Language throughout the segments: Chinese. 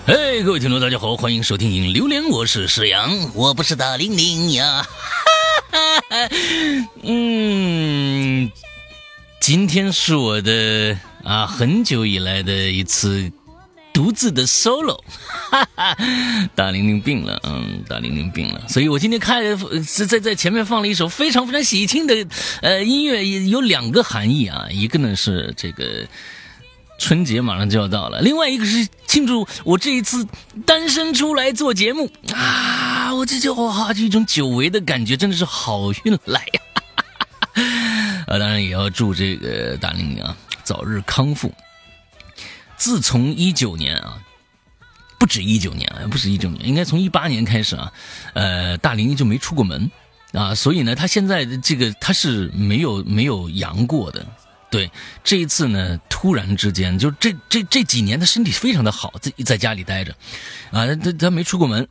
嘿，各位听众，大家好，欢迎收听《影榴莲》，我是石阳， 我不是大玲玲呀。 今天是我的很久以来的一次独自的 solo， 大玲玲病了，大玲玲病了，所以我今天在前面放了一首非常非常喜庆的音乐，有两个含义啊，一个呢是这个春节马上就要到了，另外一个是庆祝我这一次单身出来做节目啊，我这一种久违的感觉，真的是好运来呀！当然也要祝这个大玲玲早日康复。自从19年不止19年，应该从18年开始大玲玲就没出过门所以呢，她现在她是没有阳过的。对，这一次呢，突然之间，就这几年，他身体非常的好，在家里待着，他没出过门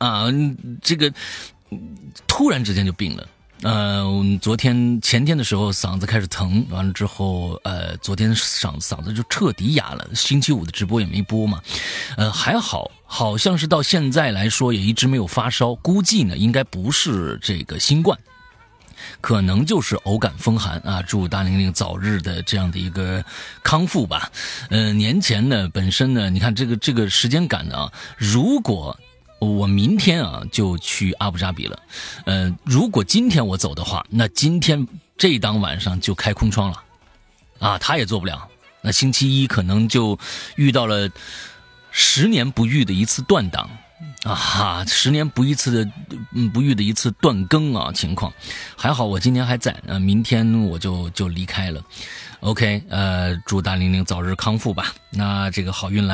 突然之间就病了。前天的时候嗓子开始疼，完了之后，昨天嗓子就彻底哑了，星期五的直播也没播嘛，还好像是到现在来说也一直没有发烧，估计呢应该不是这个新冠。可能就是偶感风寒祝大玲玲早日的这样的一个康复吧。年前呢，本身呢，你看这个时间感呢如果我明天就去阿布扎比了，如果今天我走的话，那今天这当晚上就开空窗了他也做不了，那星期一可能就遇到了10年不遇的一次断档。10年不遇的一次断更情况，还好我今天还在，明天我就离开了。OK， 祝大玲玲早日康复吧。那这个好运来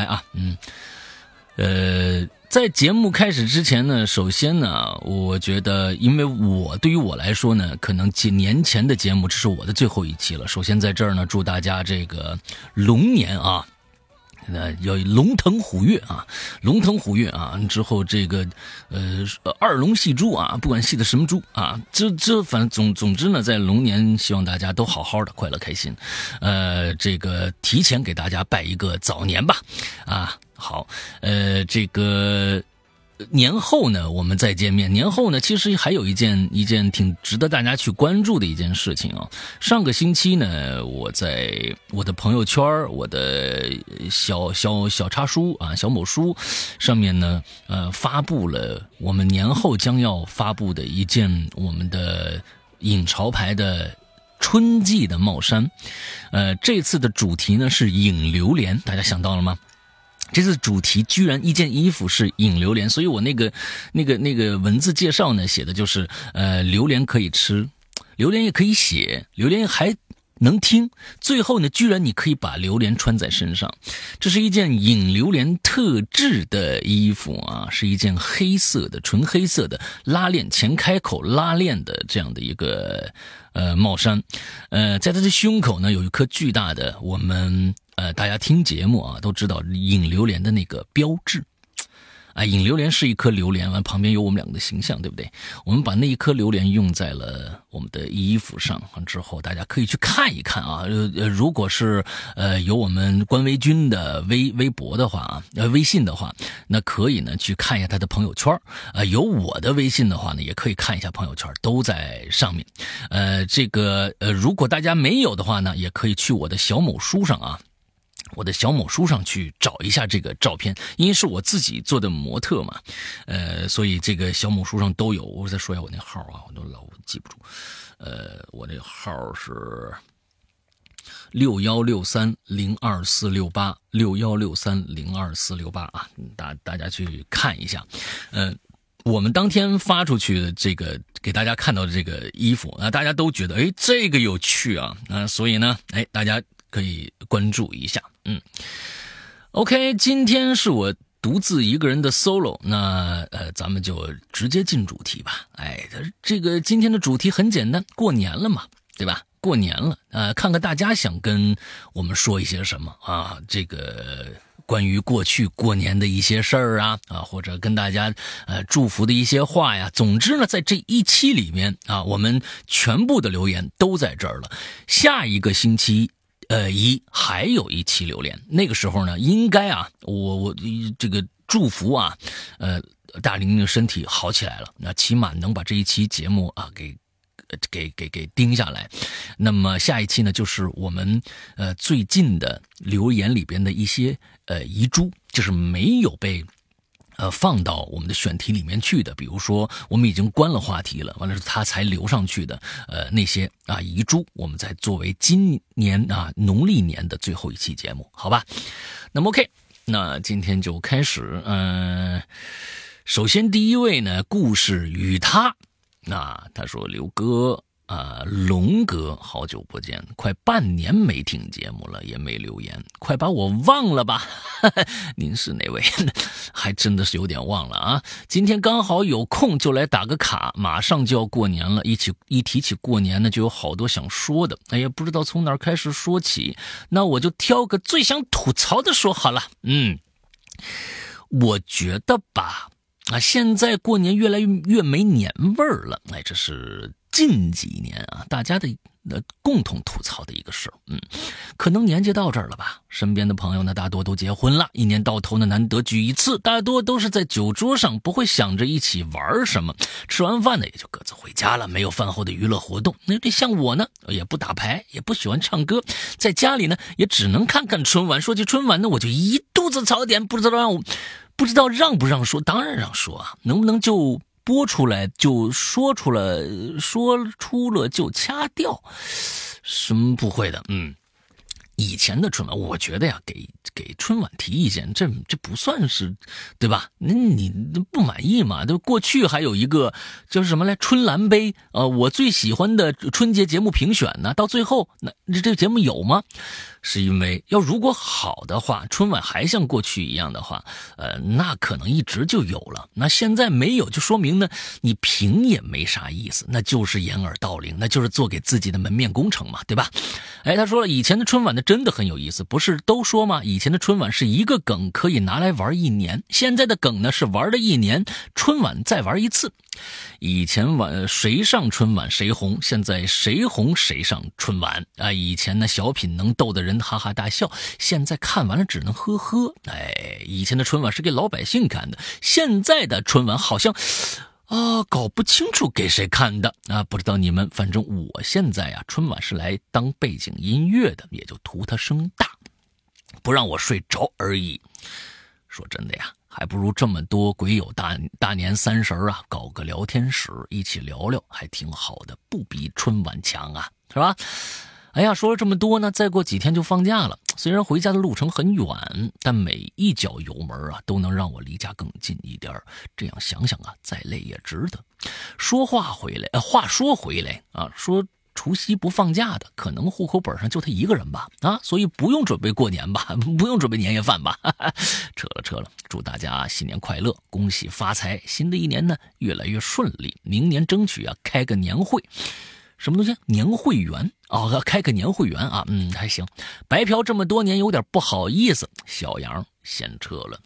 在节目开始之前呢，首先呢，我觉得，因为对于我来说呢，可能几年前的节目这是我的最后一期了。首先在这儿呢，祝大家这个龙年要龙腾虎跃之后这个二龙戏珠不管戏的什么珠反正总之呢，在龙年希望大家都好好的，快乐开心。这个提前给大家拜一个早年吧好，这个年后呢我们再见面。年后呢其实还有一件挺值得大家去关注的一件事情上个星期呢，我在我的朋友圈，我的小插书小某书上面呢发布了我们年后将要发布的一件我们的影潮牌的春季的帽衫。这次的主题呢是影榴莲，大家想到了吗？这次主题居然一件衣服是影榴莲，所以我那个文字介绍呢写的就是榴莲可以吃，榴莲也可以写，榴莲还能听，最后呢居然你可以把榴莲穿在身上。这是一件影榴莲特制的衣服是一件纯黑色的拉链前开口拉链的这样的一个帽衫。在它的胸口呢有一颗巨大的，我们大家听节目都知道影榴莲的那个标志影榴莲是一颗榴莲，完旁边有我们两个的形象，对不对？我们把那一颗榴莲用在了我们的衣服上之后，大家可以去看一看如果是有我们官微君的微博的话微信的话，那可以呢去看一下他的朋友圈有我的微信的话呢，也可以看一下朋友圈，都在上面。如果大家没有的话呢，也可以去我的小某书上去找一下这个照片，因为是我自己做的模特嘛，所以这个小某书上都有。我再说一下我那号我都老记不住，我这号是61630246861663024668大家去看一下。我们当天发出去的这个给大家看到的这个衣服大家都觉得这个有趣所以呢大家可以关注一下。OK， 今天是我独自一个人的 solo， 那咱们就直接进主题吧。这个今天的主题很简单，过年了嘛，对吧？过年了看看大家想跟我们说一些什么这个关于过去过年的一些事儿或者跟大家祝福的一些话呀。总之呢，在这一期里面我们全部的留言都在这儿了。下一个星期还有一期榴莲，那个时候呢，应该我这个祝福啊，大玲玲身体好起来了，那起码能把这一期节目啊给盯下来。那么下一期呢，就是我们最近的留言里边的一些遗珠，就是没有被放到我们的选题里面去的，比如说我们已经关了话题了，完了他才留上去的那些啊遗珠，我们再作为今年啊农历年的最后一期节目，好吧？那么 OK， 那今天就开始。首先第一位呢，故事与他，他说刘哥龙哥好久不见，快半年没听节目了，也没留言，快把我忘了吧。您是哪位？还真的是有点忘了啊。今天刚好有空就来打个卡，马上就要过年了，一提起过年呢，就有好多想说的，哎呀，不知道从哪儿开始说起，那我就挑个最想吐槽的说好了。我觉得吧，现在过年越来越没年味儿了，这是近几年啊大家的共同吐槽的一个事。可能年纪到这儿了吧，身边的朋友呢大多都结婚了，一年到头呢难得聚一次，大多都是在酒桌上，不会想着一起玩什么，吃完饭呢也就各自回家了，没有饭后的娱乐活动。那这像我呢，也不打牌，也不喜欢唱歌，在家里呢也只能看看春晚。说起春晚呢，我就一肚子槽点，不知道让不让说，当然让说啊，能不能就播出来就说出了就掐掉，什么不会的。以前的春晚，我觉得呀，给春晚提意见，这不算是，对吧？那你不满意嘛？就过去还有一个叫什么来，春兰杯，我最喜欢的春节节目评选呢，到最后那这个节目有吗？是因为如果好的话，春晚还像过去一样的话，那可能一直就有了。那现在没有，就说明呢，你评也没啥意思，那就是掩耳盗铃，那就是做给自己的门面工程嘛，对吧？他说了，以前的春晚呢真的很有意思，不是都说吗？以前的春晚是一个梗可以拿来玩一年，现在的梗呢是玩了一年，春晚再玩一次。以前谁上春晚谁红，现在谁红谁上春晚啊！以前呢小品能逗得人哈哈大笑，现在看完了只能呵呵。以前的春晚是给老百姓看的，现在的春晚好像搞不清楚给谁看的啊！不知道你们，反正我现在啊春晚是来当背景音乐的，也就图它声大，不让我睡着而已。说真的呀，还不如这么多鬼友大年30啊搞个聊天室一起聊聊，还挺好的，不比春晚强啊，是吧？哎呀，说了这么多呢，再过几天就放假了。虽然回家的路程很远，但每一脚油门啊都能让我离家更近一点。这样想想啊，再累也值得。话说回来啊，说除夕不放假的，可能户口本上就他一个人吧，所以不用准备过年吧，不用准备年夜饭吧。扯了，祝大家新年快乐，恭喜发财，新的一年呢越来越顺利，明年争取开个年会。什么东西？年会员开个年会员啊，还行。白嫖这么多年，有点不好意思。小杨先撤了。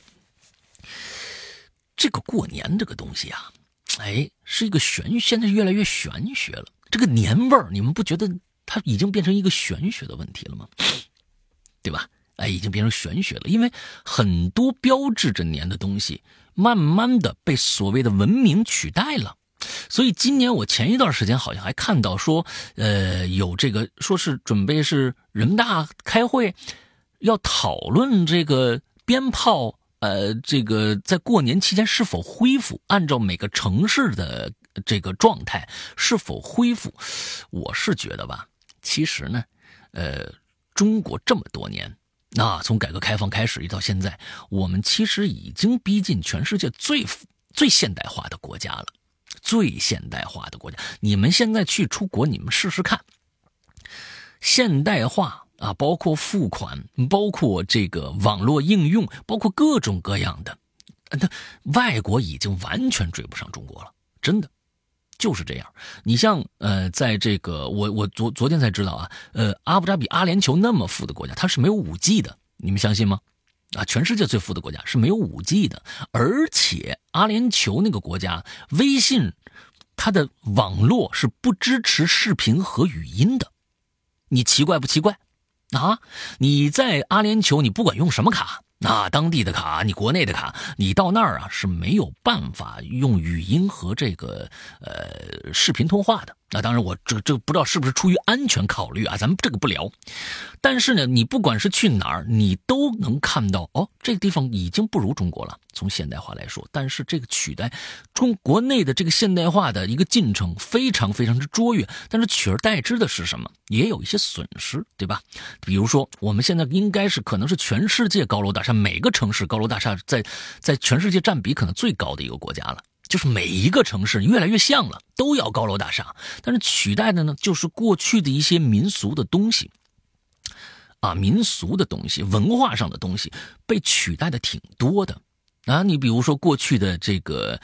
这个过年这个东西啊，是一个现在越来越玄学了。这个年味儿，你们不觉得它已经变成一个玄学的问题了吗？对吧？已经变成玄学了，因为很多标志着年的东西，慢慢的被所谓的文明取代了。所以今年我前一段时间好像还看到说，有这个说是准备是人大开会，要讨论这个鞭炮，这个在过年期间是否恢复，按照每个城市的这个状态是否恢复。我是觉得吧，其实呢，中国这么多年，从改革开放开始一到现在，我们其实已经逼近全世界最现代化的国家了。最现代化的国家，你们现在去出国，你们试试看，现代化包括付款，包括这个网络应用，包括各种各样的，外国已经完全追不上中国了，真的就是这样。你像在这个我昨天才知道啊，阿布扎比阿联酋那么富的国家，它是没有5G 的，你们相信吗？全世界最富的国家是没有5G 的，而且阿联酋那个国家微信它的网络是不支持视频和语音的。你奇怪不奇怪？你在阿联酋你不管用什么卡， 当地的卡，你国内的卡，你到那儿啊是没有办法用语音和这个视频通话的。当然我这不知道是不是出于安全考虑啊，咱们这个不聊。但是呢，你不管是去哪儿，你都能看到这个地方已经不如中国了，从现代化来说。但是这个取代国内的这个现代化的一个进程非常非常之卓越，但是取而代之的是什么？也有一些损失，对吧？比如说我们现在应该是可能是全世界高楼大厦，每个城市高楼大厦在全世界占比可能最高的一个国家了。就是每一个城市越来越像了，都要高楼大厦，但是取代的呢，就是过去的一些民俗的东西民俗的东西，文化上的东西被取代的挺多的你比如说过去的这个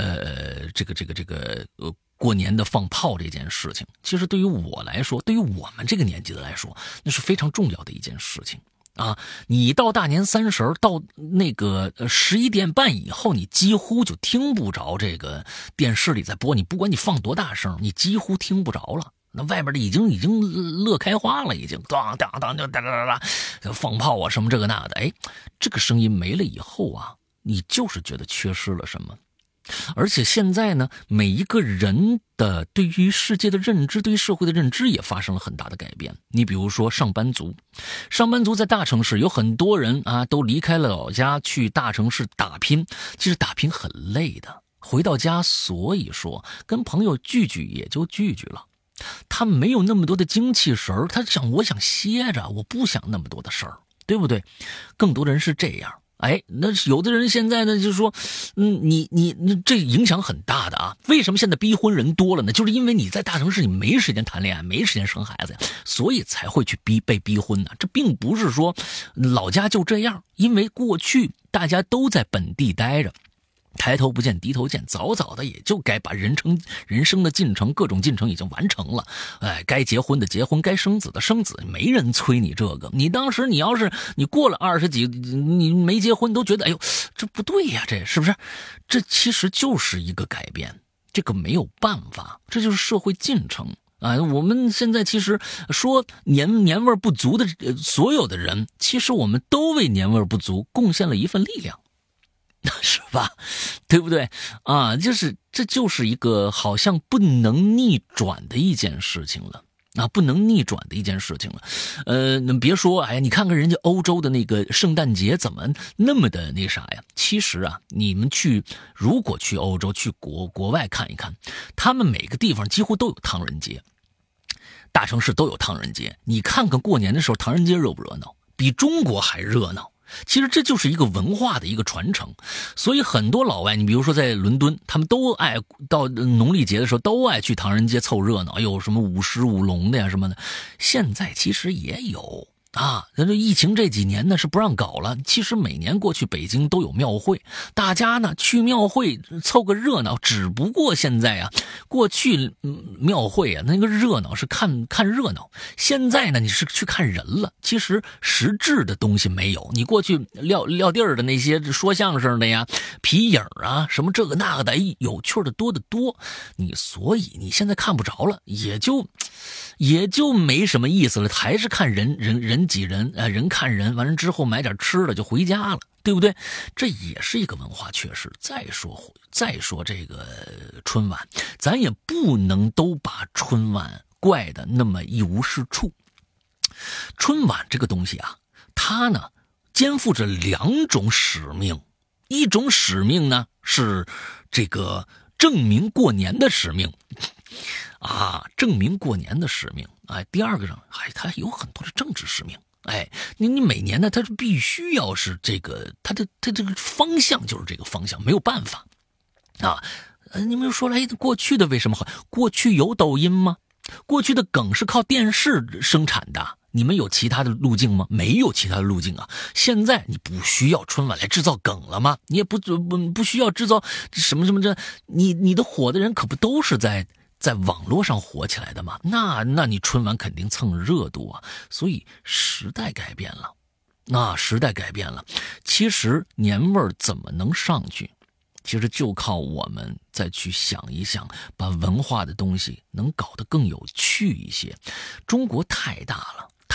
过年的放炮这件事情，其实对于我来说，对于我们这个年纪的来说，那是非常重要的一件事情。你到大年三十到那个11点半以后，你几乎就听不着这个电视里在播，你不管你放多大声，你几乎听不着了。那外边的已经乐开花了，已经当当当就哒哒哒哒放炮啊什么这个那的，这个声音没了以后你就是觉得缺失了什么。而且现在呢，每一个人的对于世界的认知，对于社会的认知也发生了很大的改变。你比如说上班族在大城市有很多人都离开了老家去大城市打拼，其实打拼很累的，回到家所以说跟朋友聚聚也就聚聚了，他没有那么多的精气神儿，我想歇着，我不想那么多的事儿，对不对？更多人是这样。那有的人现在呢，就是说，你这影响很大的为什么现在逼婚人多了呢？就是因为你在大城市你没时间谈恋爱，没时间生孩子呀，所以才会去被逼婚呢。这并不是说老家就这样，因为过去大家都在本地待着。抬头不见低头见，早早的也就该把人生的进程，各种进程已经完成了。该结婚的结婚，该生子的生子，没人催你这个。你当时你要是你过了20几，你没结婚都觉得哎呦这不对呀，这是不是？这其实就是一个改变，这个没有办法，这就是社会进程。我们现在其实说年味不足的所有的人，其实我们都为年味不足贡献了一份力量。是吧？对不对这就是一个好像不能逆转的一件事情了不能逆转的一件事情了。别说你看看人家欧洲的那个圣诞节怎么那么的那啥呀？其实你们如果去欧洲去国外看一看，他们每个地方几乎都有唐人节，大城市都有唐人节。你看看过年的时候唐人节热不热闹？比中国还热闹。其实这就是一个文化的一个传承，所以很多老外，你比如说在伦敦，他们都爱到农历节的时候都爱去唐人街凑热闹，有什么舞狮舞龙的呀什么的。现在其实也有这疫情这几年呢是不让搞了。其实每年过去北京都有庙会，大家呢去庙会凑个热闹。只不过现在过去庙会那个热闹是看热闹，现在呢你是去看人了。其实实质的东西没有，你过去撂地儿的那些说相声的呀、皮影什么这个那个的，有趣的多得多。所以你现在看不着了，也就没什么意思了，还是看人挤人，人看人，完了之后买点吃的就回家了，对不对？这也是一个文化缺失。再说这个春晚，咱也不能都把春晚怪的那么一无是处。春晚这个东西它呢肩负着2种使命，一种使命呢是这个证明过年的使命。证明过年的使命。第二个它有很多的政治使命。你每年呢，它是必须要是这个，它这个方向就是这个方向，没有办法你们说了，过去的为什么好？过去有抖音吗？过去的梗是靠电视生产的，你们有其他的路径吗？没有其他的路径现在你不需要春晚来制造梗了吗？你也不需要制造什么这，你的火的人可不都是在网络上火起来的吗？那你春晚肯定蹭热度所以时代改变了，时代改变了。其实年味儿怎么能上去？其实就靠我们再去想一想，把文化的东西能搞得更有趣一些。中国太大了，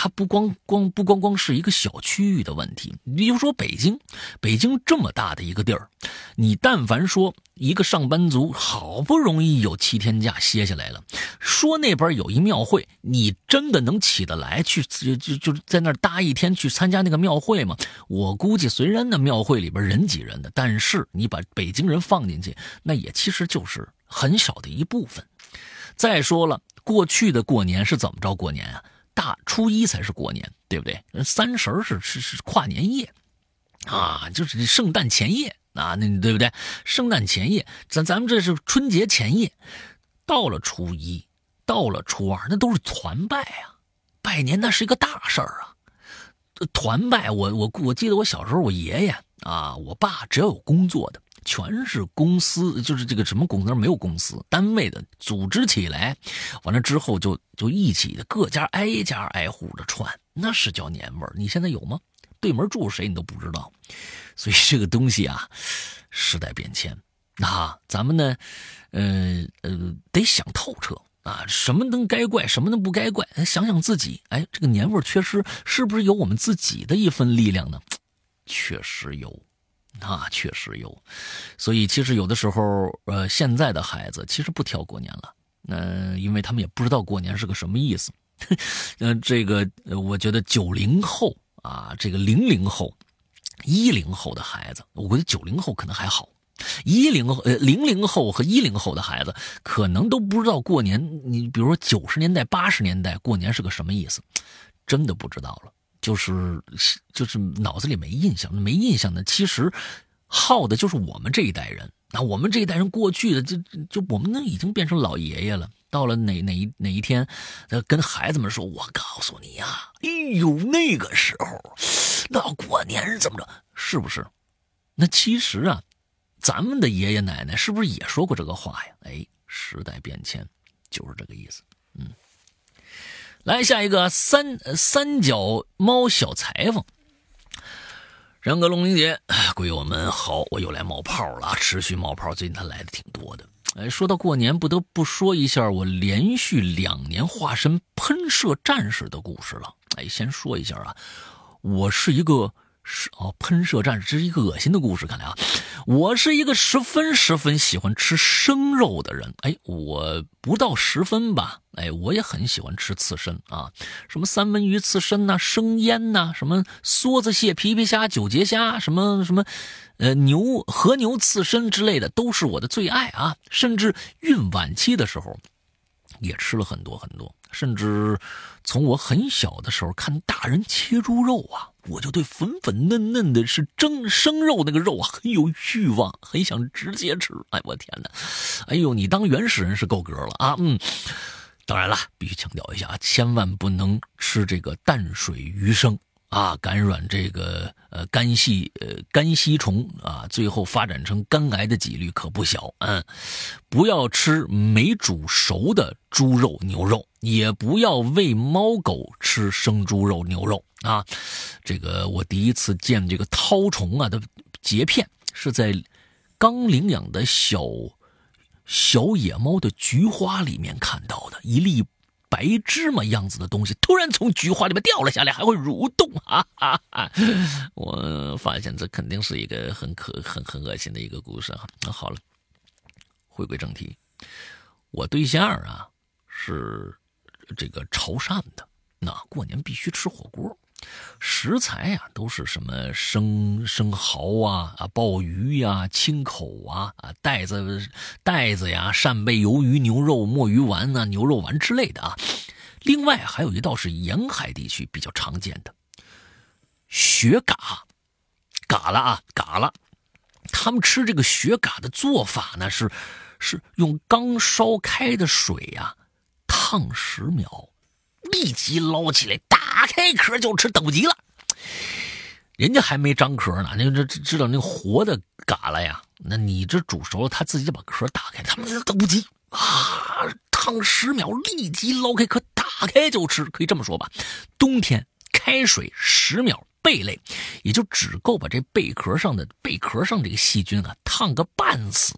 它不光是一个小区域的问题。比如说北京这么大的一个地儿，你但凡说一个上班族好不容易有7天假歇下来了，说那边有一庙会，你真的能起得来去就在那儿搭一天去参加那个庙会吗？我估计虽然那庙会里边人挤人的，但是你把北京人放进去，那也其实就是很小的一部分。再说了，过去的过年是怎么着过年啊？大初一才是过年，对不对？30是跨年夜啊，就是圣诞前夜啊，那对不对？圣诞前夜，咱们这是春节前夜，到了初一，到了初二，那都是团拜啊，拜年那是一个大事儿啊。团拜，我记得我小时候，我爷爷啊，我爸只要有工作的，全是公司，就是这个什么公司没有公司，单位的组织起来，完了之后就一起的各家挨户的串，那是叫年味儿。你现在有吗？对门住谁你都不知道。所以这个东西啊，时代变迁啊，咱们呢得想透彻啊，什么能该怪，什么能不该怪，想想自己，哎，这个年味儿缺失是不是有我们自己的一份力量呢？确实有啊，确实有。所以其实有的时候现在的孩子其实不挑过年了，因为他们也不知道过年是个什么意思。这个我觉得90后啊，这个00后10后的孩子，我觉得90后可能还好，00后和10后的孩子可能都不知道过年，你比如说90年代80年代过年是个什么意思，真的不知道了，就是脑子里没印象的，其实耗的就是我们这一代人。那我们这一代人过去的就我们那已经变成老爷爷了，到了哪一天跟孩子们说，我告诉你啊，哎呦那个时候那过年是怎么着，是不是？那其实啊，咱们的爷爷奶奶是不是也说过这个话呀？哎，时代变迁就是这个意思。来下一个三脚猫小裁缝。然哥龙玲姐，鬼友们好，我又来冒泡了，持续冒泡，最近他来的挺多的。说到过年，不得不说一下我连续2年化身喷射战士的故事了。先说一下啊，我是一个喷射战士，这是一个恶心的故事。看来啊，我是一个十分喜欢吃生肉的人。我不到10分吧，我也很喜欢吃刺身啊，什么三文鱼刺身呐、生腌呐、什么梭子蟹、皮皮虾、九节虾，什么和牛刺身之类的，都是我的最爱啊。甚至孕晚期的时候，也吃了很多，甚至从我很小的时候看大人切猪肉啊，我就对粉嫩的是生肉那个肉啊很有欲望，很想直接吃。我天哪！哎呦，你当原始人是够格了啊！当然了，必须强调一下啊，千万不能吃这个淡水鱼生啊，感染这个肝吸虫啊，最后发展成肝癌的几率可不小。不要吃没煮熟的猪肉、牛肉，也不要喂猫狗吃生猪肉、牛肉啊。这个我第一次见这个绦虫啊的截片，是在刚领养的小野猫的菊花里面看到的，一粒白芝麻样子的东西突然从菊花里面掉了下来，还会蠕动我发现这肯定是一个很恶心的一个故事啊。那好了，回归正题，我对象啊是这个潮汕的，那过年必须吃火锅，食材啊都是什么生蚝啊、鲍鱼呀、青口啊、带子呀、扇贝、鱿鱼、牛肉、墨鱼丸啊、牛肉丸之类的啊。另外还有一道是沿海地区比较常见的雪蛤蜊。他们吃这个雪蛤的做法呢是用刚烧开的水啊烫10秒，立即捞起来，打开壳就吃，等不及了。人家还没张壳呢，那知道那个活的蛤蜊呀，那你这煮熟了，他自己就把壳打开，他们等不及啊，烫10秒，立即捞开壳，打开就吃，可以这么说吧。冬天开水10秒，贝类也就只够把这贝壳上这个细菌啊烫个半死。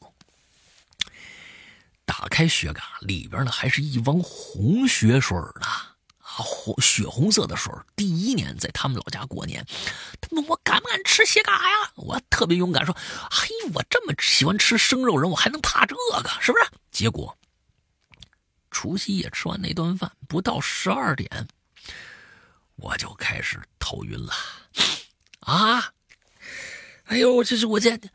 打开雪蛤，里边呢还是一汪红血水呢血红色的水。第一年在他们老家过年，他问我敢不敢吃血蛤呀？我特别勇敢说：“嘿，我这么喜欢吃生肉人，我还能怕这个？是不是？”结果除夕夜吃完那顿饭，不到12点，我就开始头晕了啊！哎呦，这是我这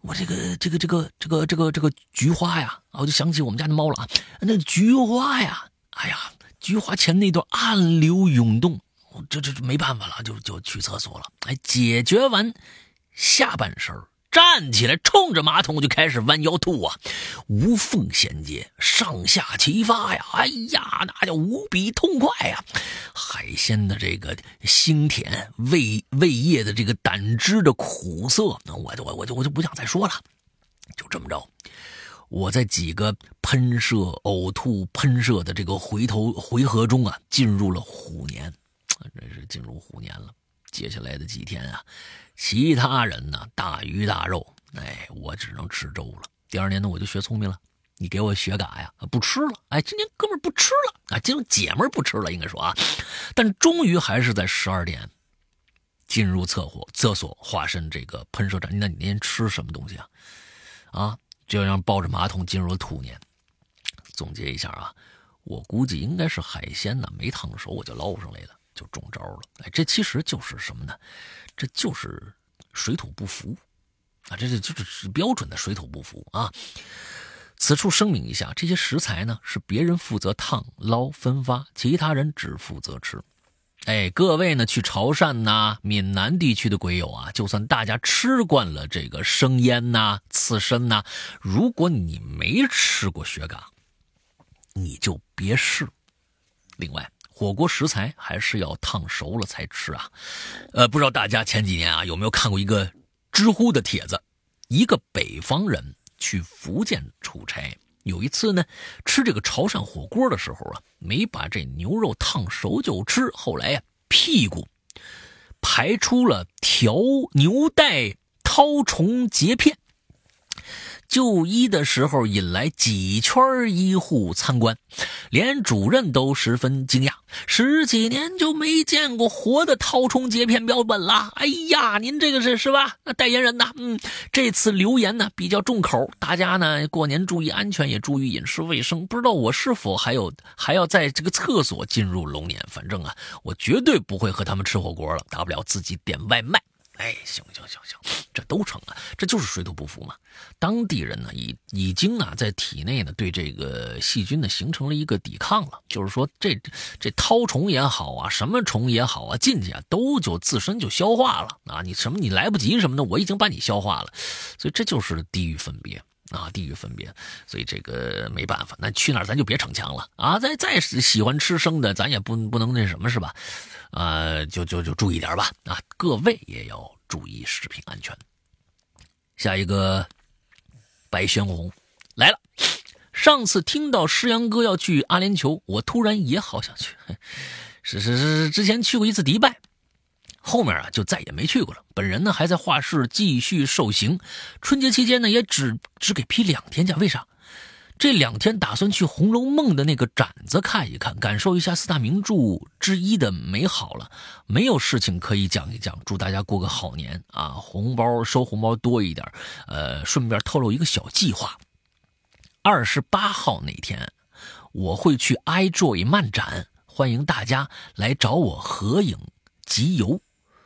个菊花呀，我就想起我们家的猫了啊，那菊花呀，哎呀，菊花前那段暗流涌动，这没办法了，就去厕所了。哎，解决完下半身，站起来冲着马桶就开始弯腰吐啊，无缝衔接，上下齐发呀，哎呀，那叫无比痛快呀！海鲜的这个腥甜，胃液的这个胆汁的苦涩，我就不想再说了。就这么着，我在几个喷射、呕吐、喷射的这个回合中啊，进入了虎年，这是进入虎年了。接下来的几天啊，其他人呢大鱼大肉，哎，我只能吃粥了。第2年呢，我就学聪明了，你给我血蛤呀，不吃了。哎，今天哥们儿不吃了啊，今天姐们儿不吃了，应该说啊。但终于还是在12点进入厕所，化身这个喷射站。那你那天吃什么东西啊？啊，就让抱着马桶进入了兔年。总结一下啊，我估计应该是海鲜呢没烫熟，我就捞上来了。就中招了。哎，这其实就是什么呢？这就是水土不服啊！这就是标准的水土不服啊！此处声明一下，这些食材呢是别人负责烫、捞、分发，其他人只负责吃。哎，各位呢去潮汕呐、闽南地区的鬼友啊，就算大家吃惯了这个生腌呐、刺身呐，如果你没吃过血蛤，你就别试。另外，火锅食材还是要烫熟了才吃啊。不知道大家前几年啊有没有看过一个知乎的帖子，一个北方人去福建出差，有一次呢吃这个潮汕火锅的时候啊，没把这牛肉烫熟就吃，后来呀屁股排出了条牛带绦虫结片。就医的时候引来几圈医护参观，连主任都十分惊讶，10几年就没见过活的绦虫结片标本了。哎呀，您这个是吧？那代言人呢？这次留言呢比较重口，大家呢过年注意安全，也注意饮食卫生。不知道我是否还要在这个厕所进入龙年？反正啊，我绝对不会和他们吃火锅了，大不了自己点外卖。哎，行，这都成啊，这就是水土不服嘛。当地人呢，已经啊在体内呢对这个细菌呢形成了一个抵抗了，就是说这绦虫也好啊，什么虫也好啊，进去啊都就自身就消化了啊，你来不及什么的，我已经把你消化了，所以这就是地域分别。啊，地域分别，所以这个没办法，那去哪儿咱就别逞强了啊！再喜欢吃生的，咱也不能那什么是吧？就注意点吧啊！各位也要注意食品安全。下一个，白宣红来了。上次听到诗阳哥要去阿联酋，我突然也好想去。是，之前去过一次迪拜。后面啊就再也没去过了。本人呢还在画室继续受刑，春节期间呢也只给批2天假。为啥？这2天打算去《红楼梦》的那个展子看一看，感受一下4大名著之一的美好了。没有事情可以讲一讲，祝大家过个好年啊！收红包多一点。顺便透露一个小计划，28号那天我会去 iJoy 漫展，欢迎大家来找我合影集邮。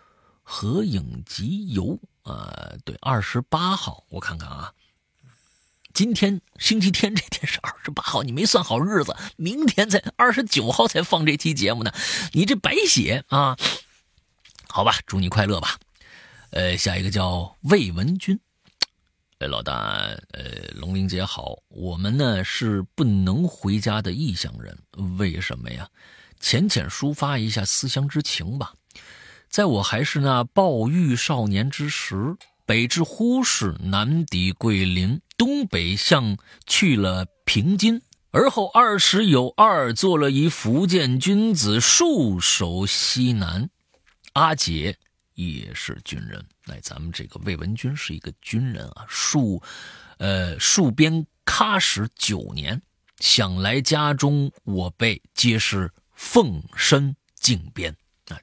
对，28号，我看看啊，今天星期天，这天是28号，你没算好日子，明天才29号才放这期节目呢，你这白写啊！好吧，祝你快乐吧。下一个叫魏文军，老大，龙玲姐好，我们呢是不能回家的异乡人，为什么呀？浅抒发一下思乡之情吧。在我还是那暴育少年之时，北至呼市，南抵桂林，东北向去了平津，而后20有2做了一福建军子，戍守西南。阿姐也是军人，咱们这个魏文军是一个军人啊，戍边喀什9年，想来家中我辈皆是奉身靖边，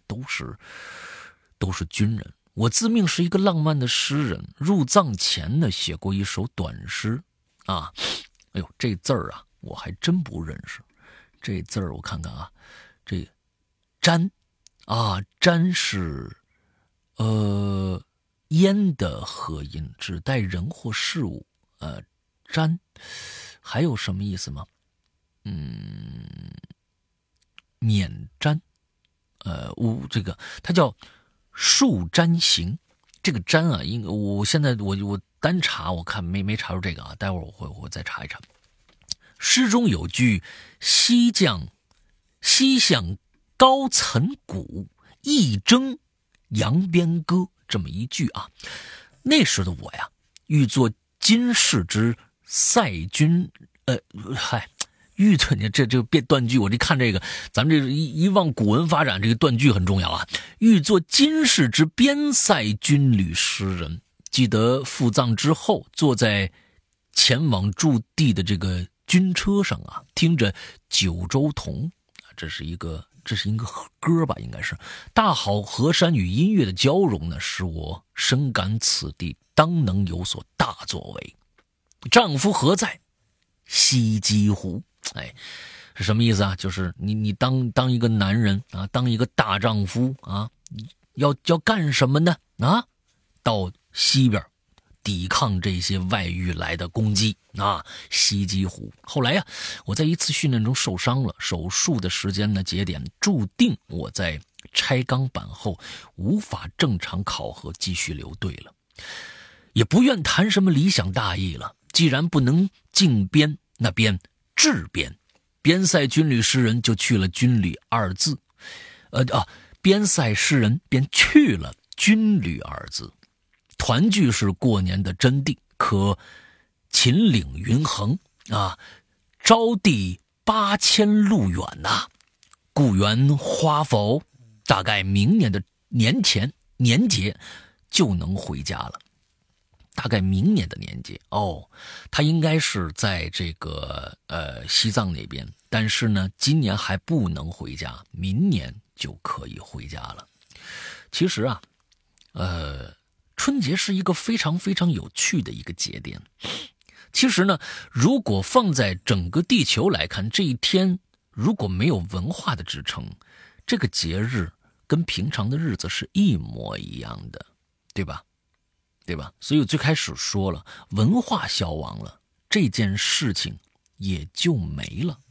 都是军人。我自命是一个浪漫的诗人，入藏前呢写过一首短诗啊。哎呦，这字儿啊我还真不认识。这字儿我看看啊，这瞻啊，瞻是烟的合音，指代人或事物。瞻还有什么意思吗？免瞻，这个它叫树瞻行。这个瞻啊，我现在我单查，我看没查出这个啊，待会儿我会再查一查。诗中有句西向高岑谷，一征扬鞭歌，这么一句啊。那时的我呀，欲作金氏之塞军，欲作这变断句，我这看这个，咱们这一往古文发展，这个断句很重要啊。欲作金氏之边塞军旅诗人，记得赴藏之后，坐在前往驻地的这个军车上啊，听着九州同，这是一个歌吧，应该是大好河山与音乐的交融呢，使我深感此地当能有所大作为。丈夫何在？西极湖。哎，是什么意思啊？就是你当一个男人啊，当一个大丈夫啊，要干什么呢？啊，到西边抵抗这些外域来的攻击啊，西极湖。后来呀，我在一次训练中受伤了，手术的时间呢节点注定我在拆钢板后无法正常考核继续留队了，也不愿谈什么理想大义了。既然不能靖边，那便治边。边塞军旅诗人就去了军旅二字，边塞诗人便去了军旅二字。团聚是过年的真谛，可秦岭云横啊，招地8000路远呐，故园花否？大概明年的年节就能回家了。大概明年的年节他应该是在这个西藏那边，但是呢今年还不能回家，明年就可以回家了。其实啊春节是一个非常非常有趣的一个节点。其实呢，如果放在整个地球来看，这一天如果没有文化的支撑，这个节日跟平常的日子是一模一样的，对吧？所以我最开始说了，文化消亡了，这件事情也就没了，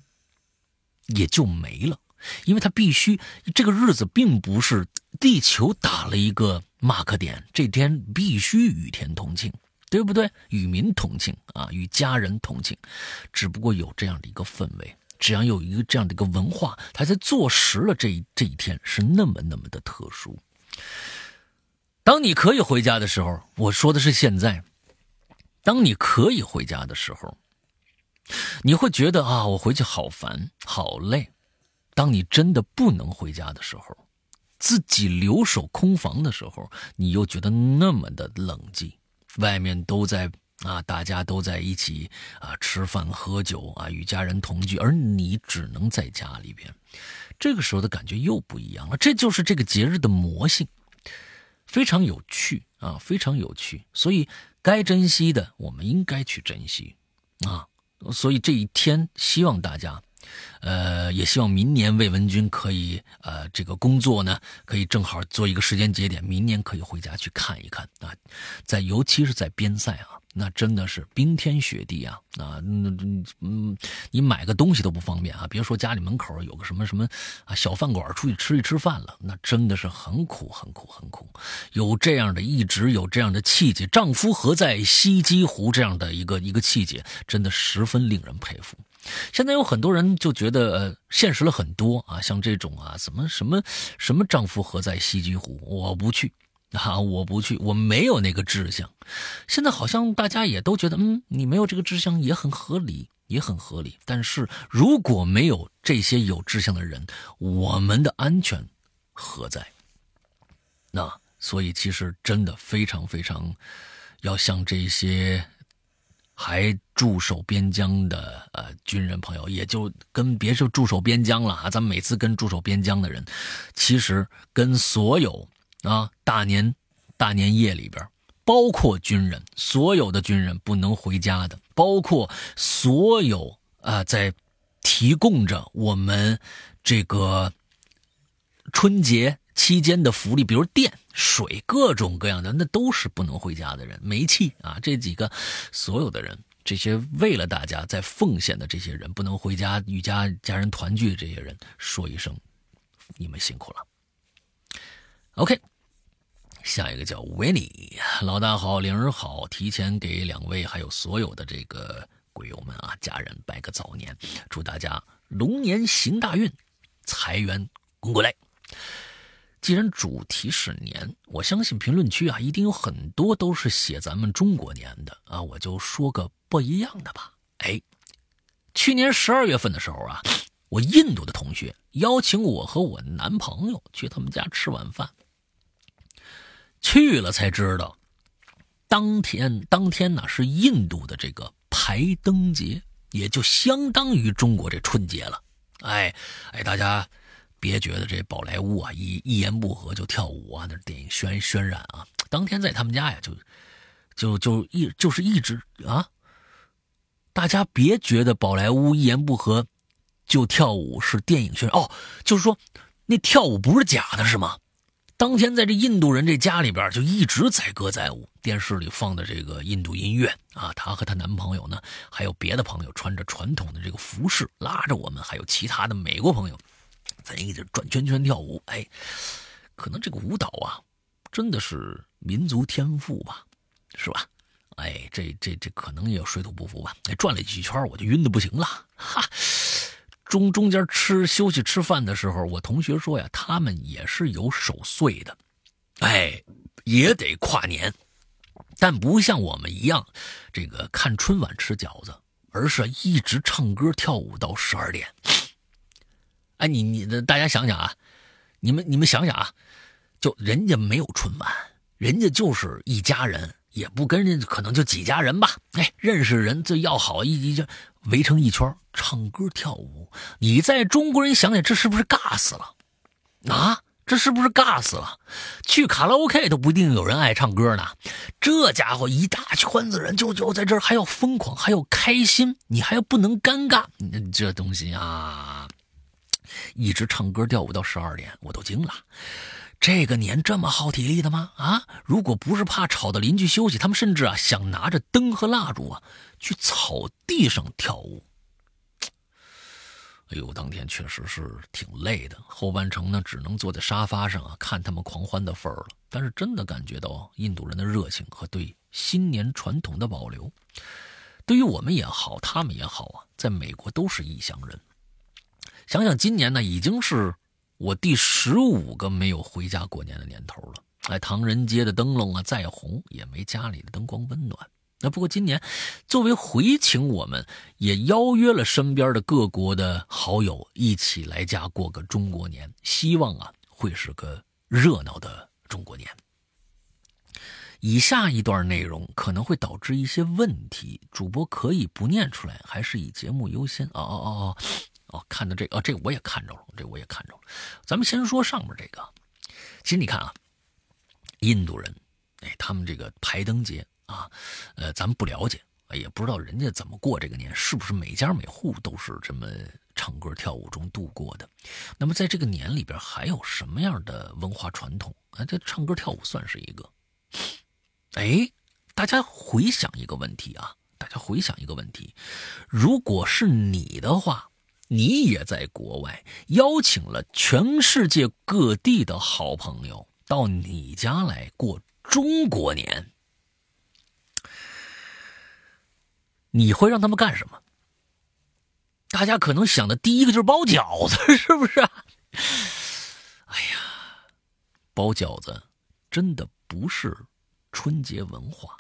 因为它必须，这个日子并不是地球打了一个马克点，这天必须与天同庆，对不对？与民同庆啊，与家人同庆，只不过有这样的一个氛围，只要有一个这样的一个文化，它才坐实了这一天是那么的特殊。当你可以回家的时候，我说的是现在，当你可以回家的时候，你会觉得我回去好烦好累。当你真的不能回家的时候，自己留守空房的时候，你又觉得那么的冷寂，外面都在大家都在一起吃饭喝酒与家人同聚，而你只能在家里边，这个时候的感觉又不一样了。这就是这个节日的魔性，非常有趣非常有趣。所以该珍惜的我们应该去珍惜所以这一天希望大家也希望明年魏文君可以这个工作呢可以正好做一个时间节点，明年可以回家去看一看尤其是在边塞那真的是冰天雪地你买个东西都不方便别说家里门口有个什么小饭馆出去吃饭了，那真的是很苦。一直有这样的气节，丈夫何在西极湖这样的一个气节，真的十分令人佩服。现在有很多人就觉得现实了很多像这种什么丈夫何在西极湖，我不去，我没有那个志向。现在好像大家也都觉得你没有这个志向也很合理。但是如果没有这些有志向的人，我们的安全何在？所以其实真的非常非常要向这些还驻守边疆的军人朋友，也就跟别说驻守边疆了啊，咱们每次跟驻守边疆的人，其实跟所有大年夜里边，包括军人，所有的军人不能回家的，包括所有在提供着我们这个春节期间的福利，比如电、水，各种各样的，那都是不能回家的人。煤气啊，这几个所有的人，这些为了大家在奉献的这些人，不能回家与家人团聚的这些人，说一声你们辛苦了。OK， 下一个叫维尼，老大好，灵儿好，提前给两位还有所有的这个鬼友们啊，家人拜个早年，祝大家龙年行大运，财源滚滚来。既然主题是年，我相信评论区啊一定有很多都是写咱们中国年的啊，我就说个不一样的吧。去年12月份的时候啊，我印度的同学邀请我和我男朋友去他们家吃晚饭，去了才知道，当天呢是印度的这个排灯节，也就相当于中国这春节了。大家别觉得这宝莱坞啊一言不合就跳舞啊，那电影渲染啊。当天在他们家呀，就是一直啊，大家别觉得宝莱坞一言不合就跳舞是电影渲染哦，就是说那跳舞不是假的是吗？当天在这印度人这家里边就一直载歌载舞，电视里放的这个印度音乐啊，她和她男朋友呢，还有别的朋友穿着传统的这个服饰，拉着我们还有其他的美国朋友在一直转圈圈跳舞。可能这个舞蹈啊真的是民族天赋吧，是吧？这可能也有水土不服吧。转了几圈我就晕得不行了哈。中间休息吃饭的时候，我同学说呀，他们也是有守岁的，也得跨年，但不像我们一样这个看春晚吃饺子，而是一直唱歌跳舞到12点。大家想想啊，你们想想啊，就人家没有春晚，人家就是一家人，也不跟人，可能就几家人吧，认识人最要好，一围成一圈唱歌跳舞。你在中国人想想，这是不是尬死了啊？这是不是尬死了？去卡拉 OK 都不一定有人爱唱歌呢，这家伙一大圈子人就在这儿，还要疯狂，还要开心，你还要不能尴尬，这东西啊，一直唱歌跳舞到12点，我都惊了。这个年这么耗体力的吗？如果不是怕吵到邻居休息，他们甚至想拿着灯和蜡烛去草地上跳舞。当天确实是挺累的，后半程呢只能坐在沙发上看他们狂欢的份儿了。但是真的感觉到印度人的热情和对新年传统的保留，对于我们也好，他们也好在美国都是异乡人。想想今年呢，已经是我第15个没有回家过年的年头了。唐人街的灯笼再红也没家里的灯光温暖。不过今年作为回请，我们也邀约了身边的各国的好友一起来家过个中国年，希望会是个热闹的中国年。以下一段内容可能会导致一些问题，主播可以不念出来，还是以节目优先。看到这个这个我也看着了，咱们先说上面这个。其实你看印度人他们这个排灯节咱们不了解，也不知道人家怎么过这个年，是不是每家每户都是这么唱歌跳舞中度过的。那么在这个年里边还有什么样的文化传统这唱歌跳舞算是一个。大家回想一个问题，如果是你的话，你也在国外邀请了全世界各地的好朋友到你家来过中国年，你会让他们干什么？大家可能想的第一个就是包饺子，是不是？包饺子真的不是春节文化，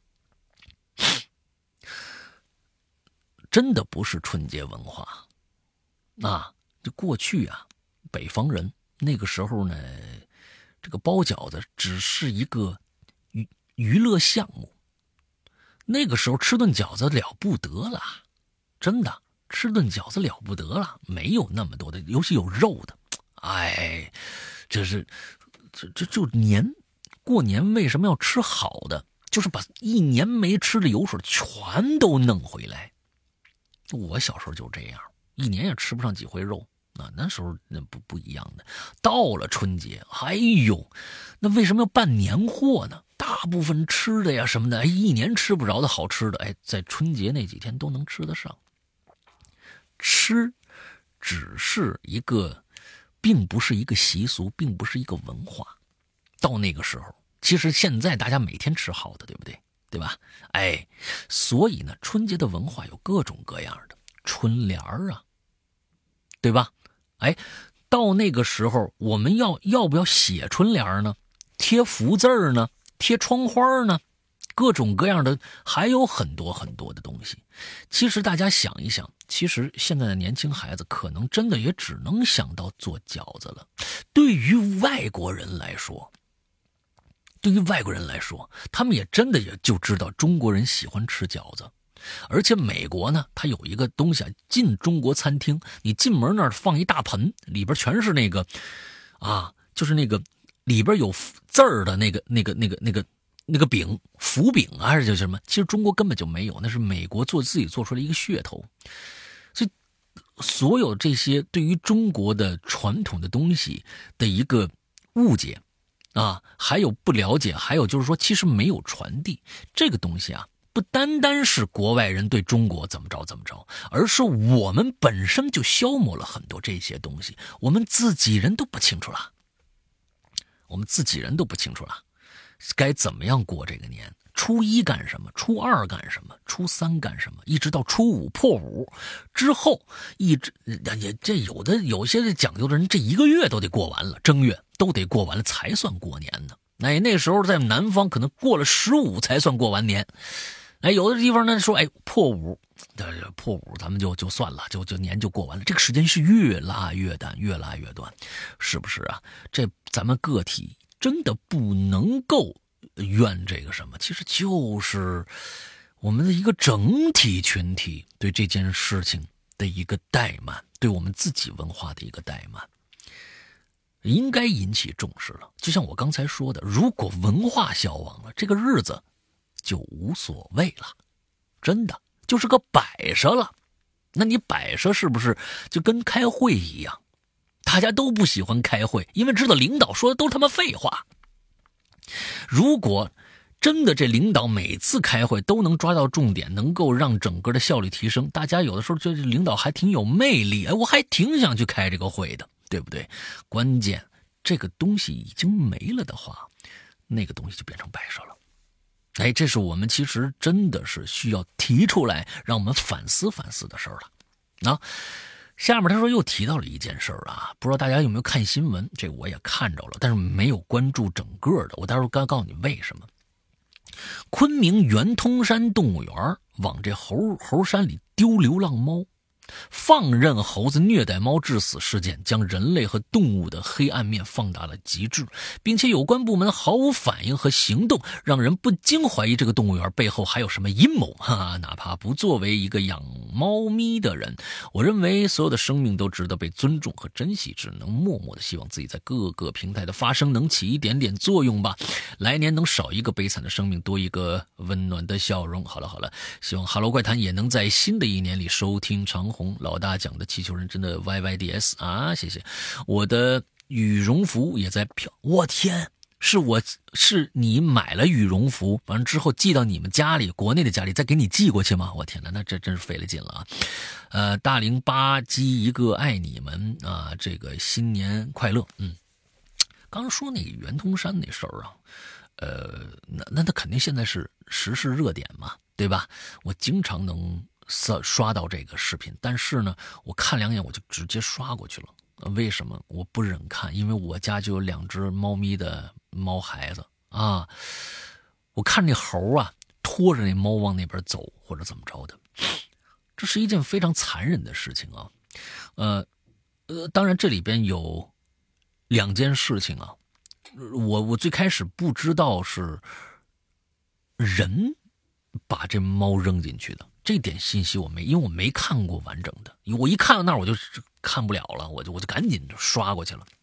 真的不是春节文化。就过去北方人那个时候呢，这个包饺子只是一个娱乐项目。 那个时候吃顿饺子了不得了，真的吃顿饺子了不得了，没有那么多的，尤其有肉的。哎，这就过年为什么要吃好的？就是把一年没吃的油水全都弄回来。我小时候就这样，一年也吃不上几回肉。那时候那不一样的。到了春节，哎呦，那为什么要办年货呢？大部分吃的呀什么的，一年吃不着的好吃的，在春节那几天都能吃得上。吃只是一个，并不是一个习俗，并不是一个文化。到那个时候，其实现在大家每天吃好的，对不对？对吧？所以呢，春节的文化有各种各样的春联啊，对吧？到那个时候，我们要不要写春联呢？贴福字呢？贴窗花呢？各种各样的，还有很多很多的东西。其实大家想一想，其实现在的年轻孩子可能真的也只能想到做饺子了。对于外国人来说，他们也真的也就知道中国人喜欢吃饺子。而且美国呢，它有一个东西啊，进中国餐厅，你进门那儿放一大盆，里边全是那个就是那个里边有字儿的那个饼，福饼啊，还是叫什么？其实中国根本就没有，那是美国自己做出来一个噱头。所以所有这些对于中国的传统的东西的一个误解啊，还有不了解，还有就是说其实没有传递这个东西啊，不单单是国外人对中国怎么着，而是我们本身就消磨了很多这些东西，我们自己人都不清楚了。该怎么样过这个年？初一干什么？初二干什么？初三干什么？一直到初五破五之后，有些讲究的人，这一个月都得过完了，正月都得过完了才算过年呢。那时候在南方可能过了15才算过完年。有的地方呢说，破五咱们就算了，就年就过完了。这个时间是越拉越短，是不是啊？这咱们个体真的不能够怨这个什么，其实就是我们的一个整体群体对这件事情的一个怠慢，对我们自己文化的一个怠慢，应该引起重视了。就像我刚才说的，如果文化消亡了，这个日子就无所谓了，真的就是个摆设了。那你摆设是不是就跟开会一样？大家都不喜欢开会，因为知道领导说的都是他妈废话。如果真的这领导每次开会都能抓到重点，能够让整个的效率提升，大家有的时候觉得领导还挺有魅力，我还挺想去开这个会的，对不对？关键这个东西已经没了的话，那个东西就变成摆设了。这是我们其实真的是需要提出来让我们反思的事儿了。下面他说又提到了一件事儿啊，不知道大家有没有看新闻？这我也看着了，但是没有关注整个的。我待会儿刚告诉你为什么。昆明圆通山动物园往这猴山里丢流浪猫，放任猴子虐待猫致死事件将人类和动物的黑暗面放大了极致，并且有关部门毫无反应和行动，让人不禁怀疑这个动物园背后还有什么阴谋。哪怕不作为一个养猫咪的人，我认为所有的生命都值得被尊重和珍惜，只能默默的希望自己在各个平台的发声能起一点点作用吧，来年能少一个悲惨的生命，多一个温暖的笑容。好了，希望哈喽怪谈也能在新的一年里收听长虹老大讲的气球人真的 YYDS 啊，谢谢。我的羽绒服也在飘，我天，是你买了羽绒服完了之后寄到你们家里，国内的家里再给你寄过去吗？我天哪，那这真是费了劲了啊。大龄吧唧一个爱你们啊，这个新年快乐。刚说那个圆通山那事儿啊，那肯定现在是时事热点嘛，对吧？我经常能刷到这个视频，但是呢，我看2眼我就直接刷过去了。为什么？我不忍看，因为我家就有2只猫咪的猫孩子啊。我看那猴啊拖着那猫往那边走，或者怎么着的，这是一件非常残忍的事情啊。当然这里边有2件事情啊。我最开始不知道是人把这猫扔进去的。这点信息我没，因为我没看过完整的。我一看到那儿我就看不了了，我就赶紧刷过去了。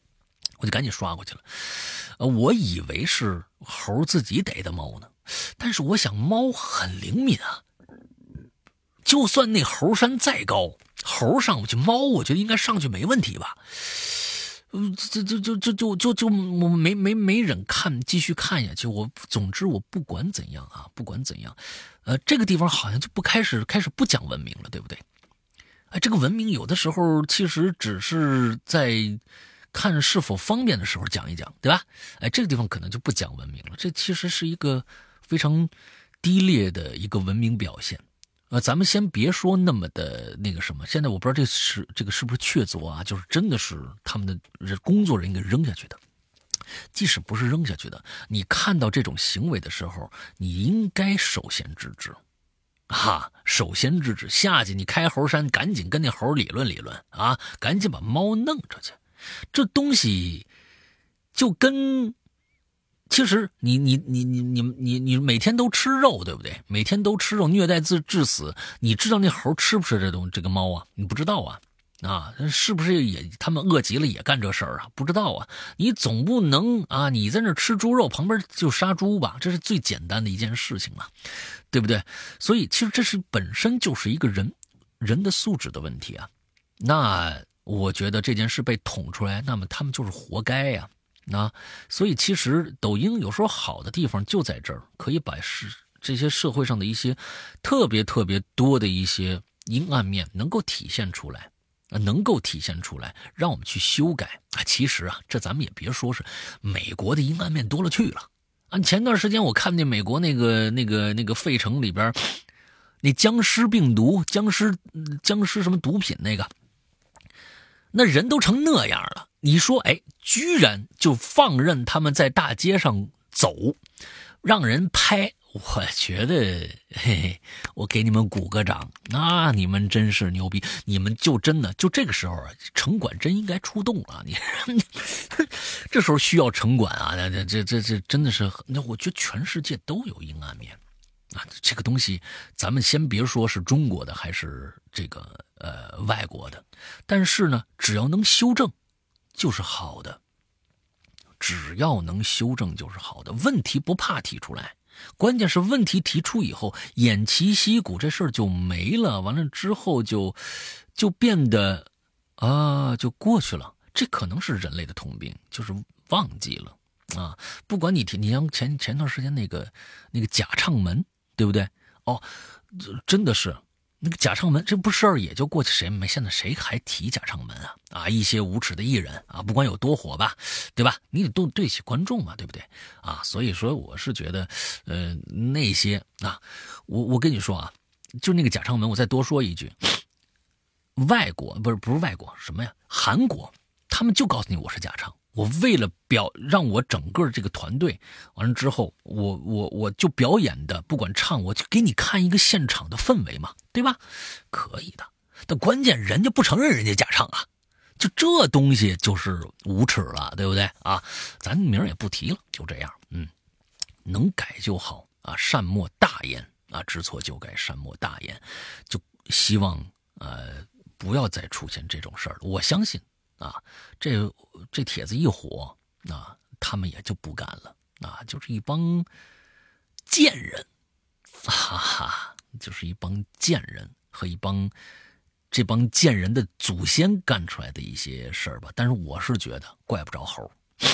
我以为是猴自己逮的猫呢，但是我想猫很灵敏啊，就算那猴山再高，猴上不去，猫我觉得应该上去没问题吧。我没忍看，继续看下去。总之我不管怎样，这个地方好像就开始不讲文明了，对不对？这个文明有的时候其实只是在看是否方便的时候讲一讲，对吧？这个地方可能就不讲文明了，这其实是一个非常低劣的一个文明表现。咱们先别说那么的那个什么，现在我不知道这个是不是确凿啊？就是真的是他们的工作人员给扔下去的。即使不是扔下去的，你看到这种行为的时候，你应该首先制止，下去你开猴山，赶紧跟那猴理论理论啊，赶紧把猫弄出去。这东西就跟。其实你每天都吃肉，对不对？每天都吃肉，虐待致死，你知道那猴吃不吃这个猫啊？你不知道啊，是不是也他们饿极了也干这事儿啊？不知道啊，你总不能啊，你在那吃猪肉旁边就杀猪吧？这是最简单的一件事情嘛，对不对？所以其实这是本身就是一个人的素质的问题啊。那我觉得这件事被捅出来，那么他们就是活该呀。所以其实抖音有时候好的地方就在这儿，可以把这些社会上的一些特别多的一些阴暗面能够体现出来，让我们去修改啊。其实啊，这咱们也别说是美国的阴暗面多了去了啊。前段时间我看见美国那个费城里边那僵尸病毒、僵尸什么毒品那人都成那样了，你说居然就放任他们在大街上走，让人拍，我觉得我给你们鼓个掌，你们真是牛逼，你们就真的就这个时候城管真应该出动了，你这时候需要城管啊，这真的是，我觉得全世界都有阴暗面啊，这个东西咱们先别说是中国的还是这个外国的，但是呢，只要能修正就是好的，问题不怕提出来，关键是问题提出以后偃旗息鼓，这事儿就没了，完了之后就变得就过去了。这可能是人类的通病，就是忘记了啊。不管你像前段时间那个假唱门，对不对？真的是那个假唱门，这不事儿也就过去，现在谁还提假唱门啊？一些无耻的艺人啊，不管有多火吧，对吧？你得对得起观众嘛，对不对啊？所以说我是觉得那些我跟你说啊，就那个假唱门，我再多说一句，外国不是外国什么呀？韩国他们就告诉你我是假唱，我为了让我整个这个团队完了之后，我就表演的，不管唱，我就给你看一个现场的氛围嘛，对吧？可以的，但关键人家不承认人家假唱啊，就这东西就是无耻了，对不对啊？咱名也不提了，就这样，能改就好啊，善莫大焉啊，知错就改，善莫大焉，就希望不要再出现这种事儿了。我相信这帖子一火他们也就不干了就是一帮贱人就是一帮贱人和这帮贱人的祖先干出来的一些事儿吧。但是我是觉得怪不着猴，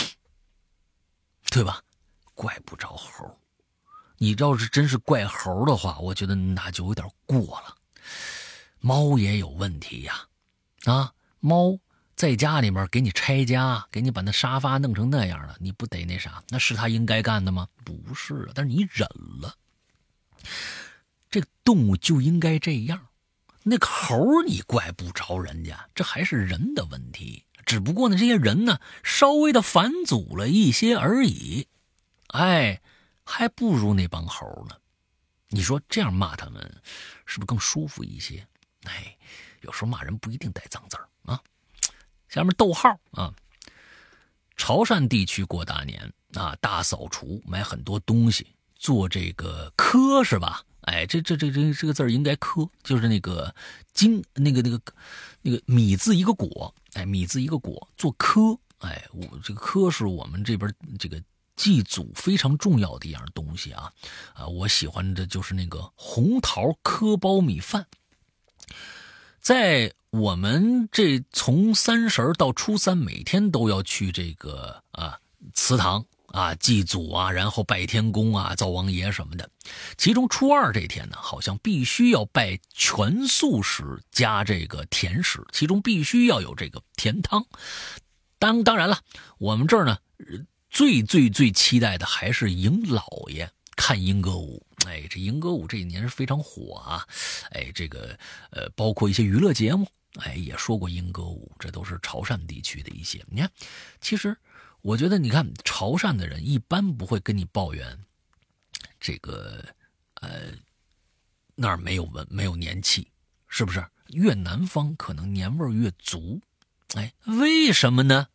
对吧？怪不着猴。你要是真是怪猴的话，我觉得那就有点过了。猫也有问题呀猫在家里面给你拆家，给你把那沙发弄成那样了，你不得那啥？那是他应该干的吗？不是，但是你忍了。这个动物就应该这样，那个猴你怪不着人家，这还是人的问题。只不过呢，这些人呢稍微的反祖了一些而已，还不如那帮猴呢。你说这样骂他们是不是更舒服一些？有时候骂人不一定带脏字儿啊。下面逗号潮汕地区过大年大扫除，买很多东西，做这个科是吧？ 哎，这个字应该科，就是那个金那个米字一个果，哎，米字一个果做科，哎，我这个科是我们这边这个祭祖非常重要的一样东西啊，我喜欢的就是那个红桃科苞米饭。在我们这从30到初3，每天都要去这个祠堂啊祭祖啊，然后拜天公啊、灶王爷什么的。其中初2这天呢，好像必须要拜全素食加这个甜食，其中必须要有这个甜汤。当然了，我们这儿呢最期待的还是迎老爷看莺歌舞。哎，这莺歌舞这一年是非常火啊！哎，这个包括一些娱乐节目，哎，也说过莺歌舞，这都是潮汕地区的一些。你看，其实我觉得，你看潮汕的人一般不会跟你抱怨这个那儿没有年气，是不是？越南方可能年味越足，哎，为什么呢？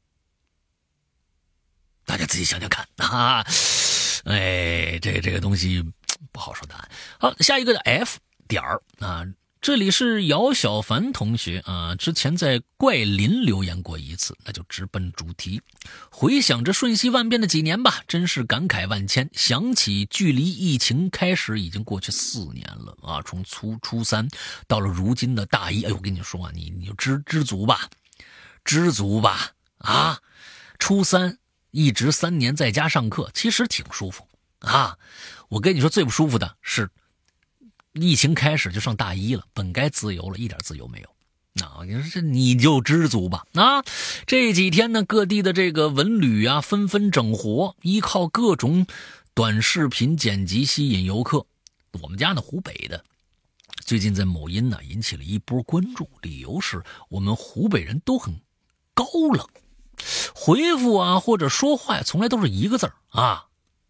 大家自己想想看啊！哎，这个东西不好说答案。好，下一个的 F 点儿啊，这里是姚小凡同学啊，之前在怪林留言过一次，那就直奔主题。回想着瞬息万变的几年吧，真是感慨万千。想起距离疫情开始已经过去4年了啊，从初3到了如今的大1，哎，我跟你说啊，你就知足吧，知足吧啊！初3一直3年在家上课，其实挺舒服啊。我跟你说，最不舒服的是疫情开始就上大1了，本该自由了，一点自由没有。那我跟你说，这你就知足吧啊！这几天呢，各地的这个文旅啊纷纷整活，依靠各种短视频剪辑吸引游客。我们家呢，湖北的，最近在某音呢引起了一波关注，理由是我们湖北人都很高冷。回复啊或者说话从来都是一个字啊，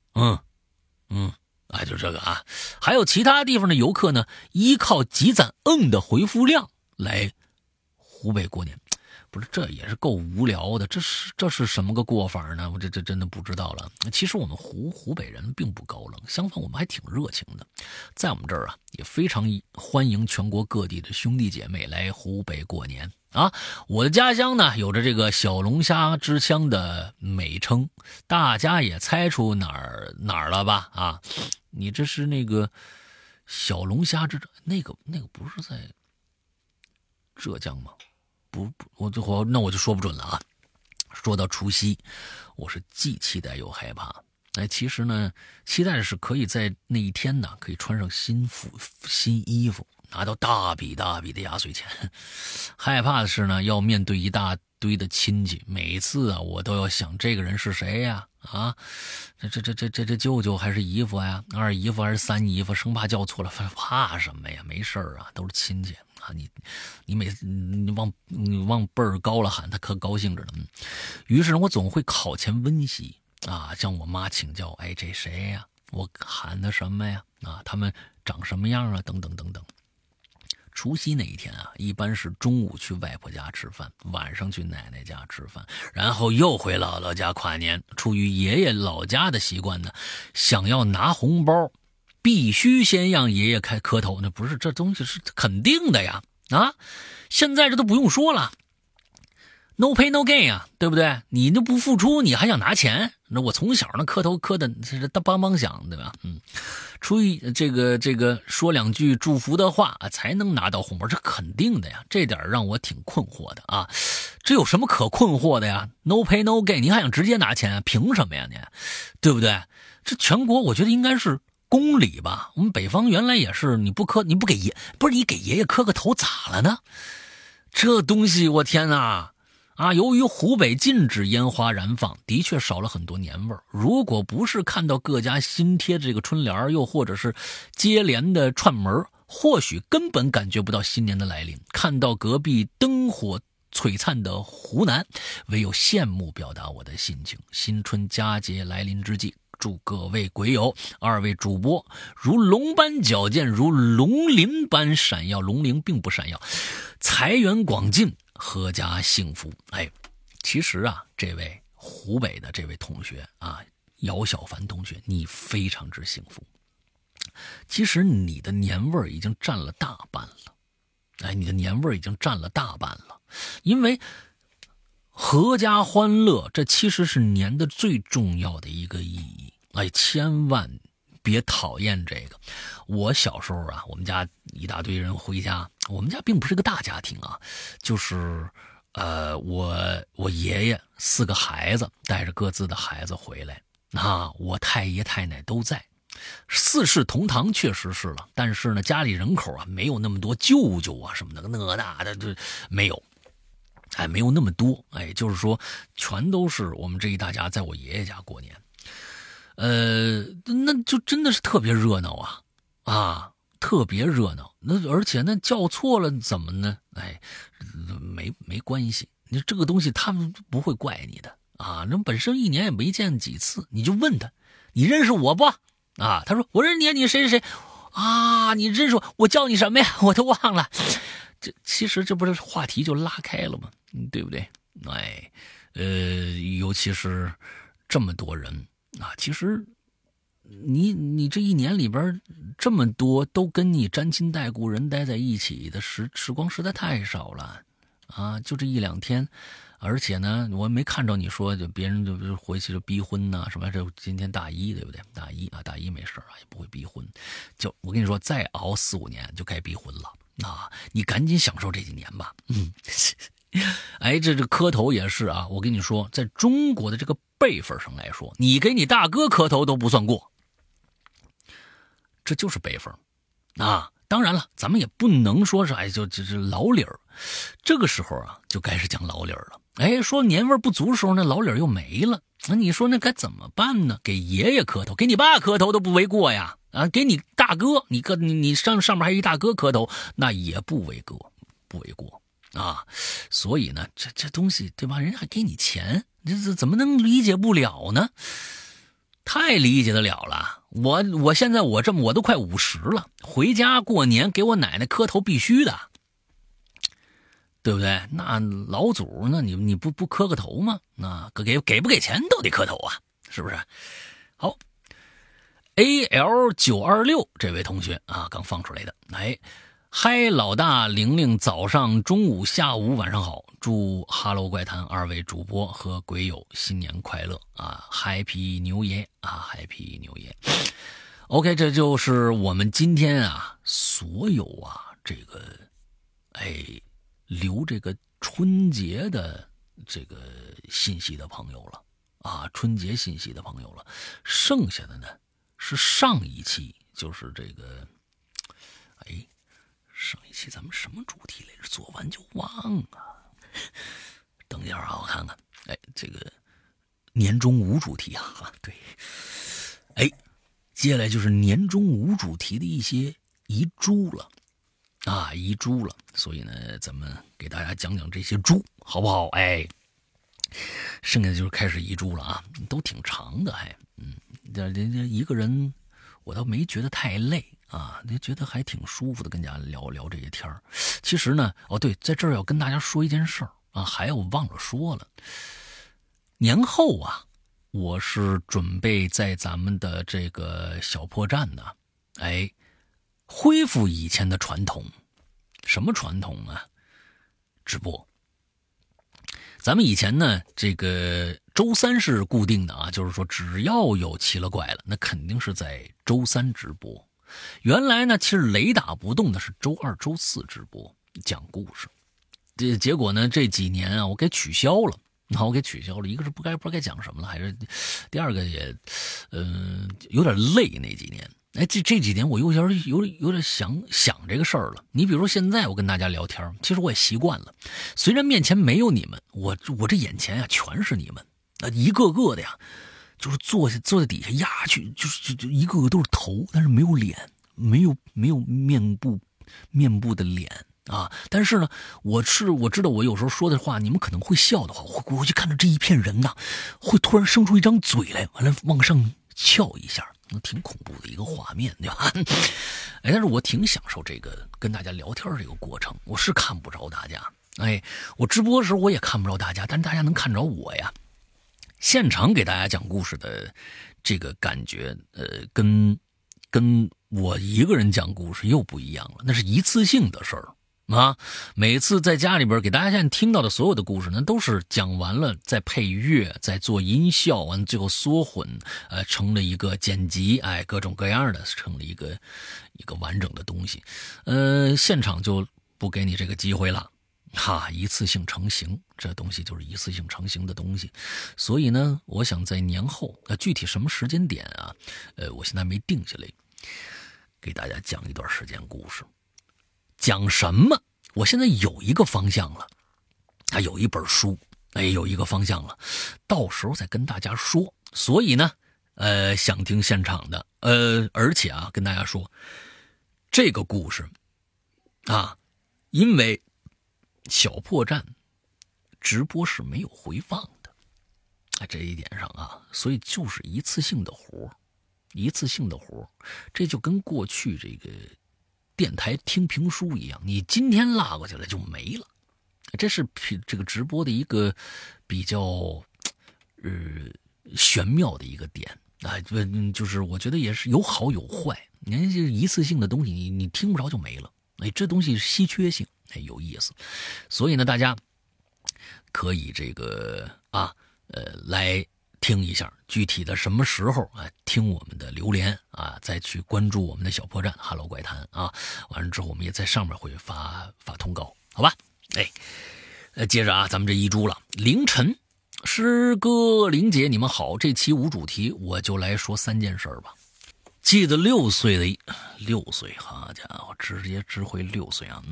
哎，就这个啊。还有其他地方的游客呢，依靠积攒的回复量来湖北过年，不是，这也是够无聊的。这是什么个过法呢？我这真的不知道了。其实我们湖北人并不高冷，相反我们还挺热情的。在我们这儿啊，也非常欢迎全国各地的兄弟姐妹来湖北过年啊。我的家乡呢，有着这个小龙虾之乡的美称，大家也猜出哪儿了吧？啊，你这是那个小龙虾之那个不是在浙江吗？不，那我就说不准了啊。说到除夕，我是既期待又害怕。哎，其实呢，期待的是可以在那一天呢，可以穿上新衣服，拿到大笔的压岁钱。害怕的是呢，要面对一大堆的亲戚，每次啊，我都要想这个人是谁呀？啊，这舅舅还是姨夫呀？二姨夫还是三姨夫？生怕叫错了，怕什么呀？没事啊，都是亲戚啊。你每次你往辈儿高了喊，他可高兴着呢。于是呢，我总会考前温习啊，向我妈请教，哎，这谁呀？我喊的什么呀？啊，他们长什么样啊？等等等等。除夕那一天啊，一般是中午去外婆家吃饭，晚上去奶奶家吃饭，然后又回姥姥家跨年。出于爷爷老家的习惯呢，想要拿红包，必须先让爷爷开磕头。那不是，这东西是肯定的呀！啊，现在这都不用说了。No pay no gain 啊，对不对？你都不付出，你还想拿钱？那我从小那磕头磕的这梆梆响，对吧？出于这个说两句祝福的话才能拿到红包，这肯定的呀。这点让我挺困惑的啊。这有什么可困惑的呀 ？No pay no gain， 你还想直接拿钱？凭什么呀你？对不对？这全国我觉得应该是公理吧。我们北方原来也是，你不给爷爷磕个头咋了呢？这东西我天哪！啊，由于湖北禁止烟花燃放，的确少了很多年味儿。如果不是看到各家新贴这个春联，又或者是接连的串门，或许根本感觉不到新年的来临。看到隔壁灯火璀璨的湖南，唯有羡慕表达我的心情。新春佳节来临之际，祝各位鬼友、二位主播如龙般矫健，如龙鳞般闪耀。龙鳞并不闪耀，财源广进，阖家幸福。哎，其实啊，这位湖北的这位同学啊，姚小凡同学，你非常之幸福。 其实你的年味儿已经占了大半了。哎，你的年味儿已经占了大半了，因为阖家欢乐，这其实是年的最重要的一个意义。哎，千万别讨厌这个。我小时候啊，我们家一大堆人回家，我们家并不是个大家庭啊，就是我爷爷4个孩子带着各自的孩子回来，我太爷太奶都在。四世同堂确实是了，但是呢，家里人口啊没有那么多，舅舅啊什么的那的就没有，哎，没有那么多，哎，就是说全都是我们这一大家在我爷爷家过年，那就真的是特别热闹啊，特别热闹。那而且那叫错了怎么呢？哎，没关系，你这个东西他们不会怪你的啊。那本身一年也没见几次，你就问他，你认识我不？啊，他说我认识你，你谁谁谁啊？你认识我叫你什么呀？我都忘了。其实这不是话题就拉开了吗？对不对？哎，尤其是这么多人啊，其实你这一年里边这么多都跟你沾亲带故人待在一起的时光实在太少了啊！就这1、2天。而且呢，我没看着你说就别人就回去就逼婚呐、什么这今天大1对不对？大1没事啊，也不会逼婚。就我跟你说，再熬4、5年就该逼婚了啊！你赶紧享受这几年吧。哎，这磕头也是啊。我跟你说，在中国的这个辈分上来说，你给你大哥磕头都不算过，这就是辈分啊。当然了，咱们也不能说是就是老理儿，这个时候啊就该是讲老理儿了。哎，说年味不足的时候，那老理儿又没了，那你说那该怎么办呢？给爷爷磕头，给你爸磕头都不为过呀！啊，给你大哥，你上面还有一大哥磕头，那也不为过啊。所以呢，这东西对吧？人家还给你钱，这怎么能理解不了呢？太理解得了了。我现在我都快50了，回家过年给我奶奶磕头必须的，对不对？那老祖，那你不磕个头吗？那给不给钱都得磕头啊，是不是？好 ，AL926 这位同学啊，刚放出来的，哎。嗨，老大、玲玲，早上、中午、下午、晚上好！祝哈喽怪谈2位主播和鬼友新年快乐啊 ！Happy New Year 啊 ！Happy New Year。OK， 这就是我们今天啊所有啊这个留这个春节的这个信息的朋友了啊，春节信息的朋友了。剩下的呢是上一期，就是这个上一期咱们什么主题来着？做完就忘了。等一下啊，我看看。这个年终无主题啊，对。接下来就是年终无主题的一些遗珠了啊，遗珠了。所以呢，咱们给大家讲讲这些珠，好不好？剩下的就是开始遗珠了啊，都挺长的，这一个人我倒没觉得太累。啊，你觉得还挺舒服的，跟大家聊聊这些天儿。其实呢，对，在这儿要跟大家说一件事儿啊，还有我忘了说了。年后啊，我是准备在咱们的这个小破站呢，恢复以前的传统。什么传统啊？直播。咱们以前呢，这个周3是固定的啊，就是说只要有奇了怪了，那肯定是在周3直播。原来呢，其实雷打不动的是周2、周4直播讲故事，结果呢这几年啊，我给取消了。一个是不知道该讲什么了，还是第二个也，有点累那几年。这几年我有点想这个事儿了。你比如说现在我跟大家聊天，其实我也习惯了。虽然面前没有你们，我这眼前啊全是你们，一个个的呀。就是坐在底下压去，就一个个都是头，但是没有脸，没有面部的脸啊。但是呢，我知道我有时候说的话，你们可能会笑的话，我就看着这一片人呐，会突然生出一张嘴来，完了往上翘一下，挺恐怖的一个画面，对吧？但是我挺享受这个跟大家聊天这个过程。我是看不着大家，我直播的时候我也看不着大家，但是大家能看着我呀。现场给大家讲故事的这个感觉，跟跟我一个人讲故事又不一样了，那是一次性的事儿啊。每次在家里边给大家现在听到的所有的故事呢，都是讲完了再配乐，再做音效，完最后缩混，成了一个剪辑，各种各样的，成了一个完整的东西。现场就不给你这个机会了。一次性成型，这东西就是一次性成型的东西，所以呢，我想在年后，具体什么时间点啊，我现在没定下来，给大家讲一段时间故事。讲什么？我现在有一个方向了，有一本书，有一个方向了，到时候再跟大家说。所以呢，想听现场的，而且啊，跟大家说，这个故事啊，因为小破站直播是没有回放的，这一点上啊，所以就是一次性的活，这就跟过去这个电台听评书一样，你今天拉过去了就没了。这是这个直播的一个比较玄妙的一个点啊，就是我觉得也是有好有坏。你看这一次性的东西，你听不着就没了，这东西是稀缺性。有意思，所以呢，大家可以这个来听一下，具体的什么时候听我们的留言再去关注我们的小破站 Hello 怪谈完了之后我们也在上面会发通告，好吧？接着咱们这一株了，凌晨，师哥玲姐你们好，这期无主题，我就来说3件事吧。记得6岁，好家伙，直接直回6岁啊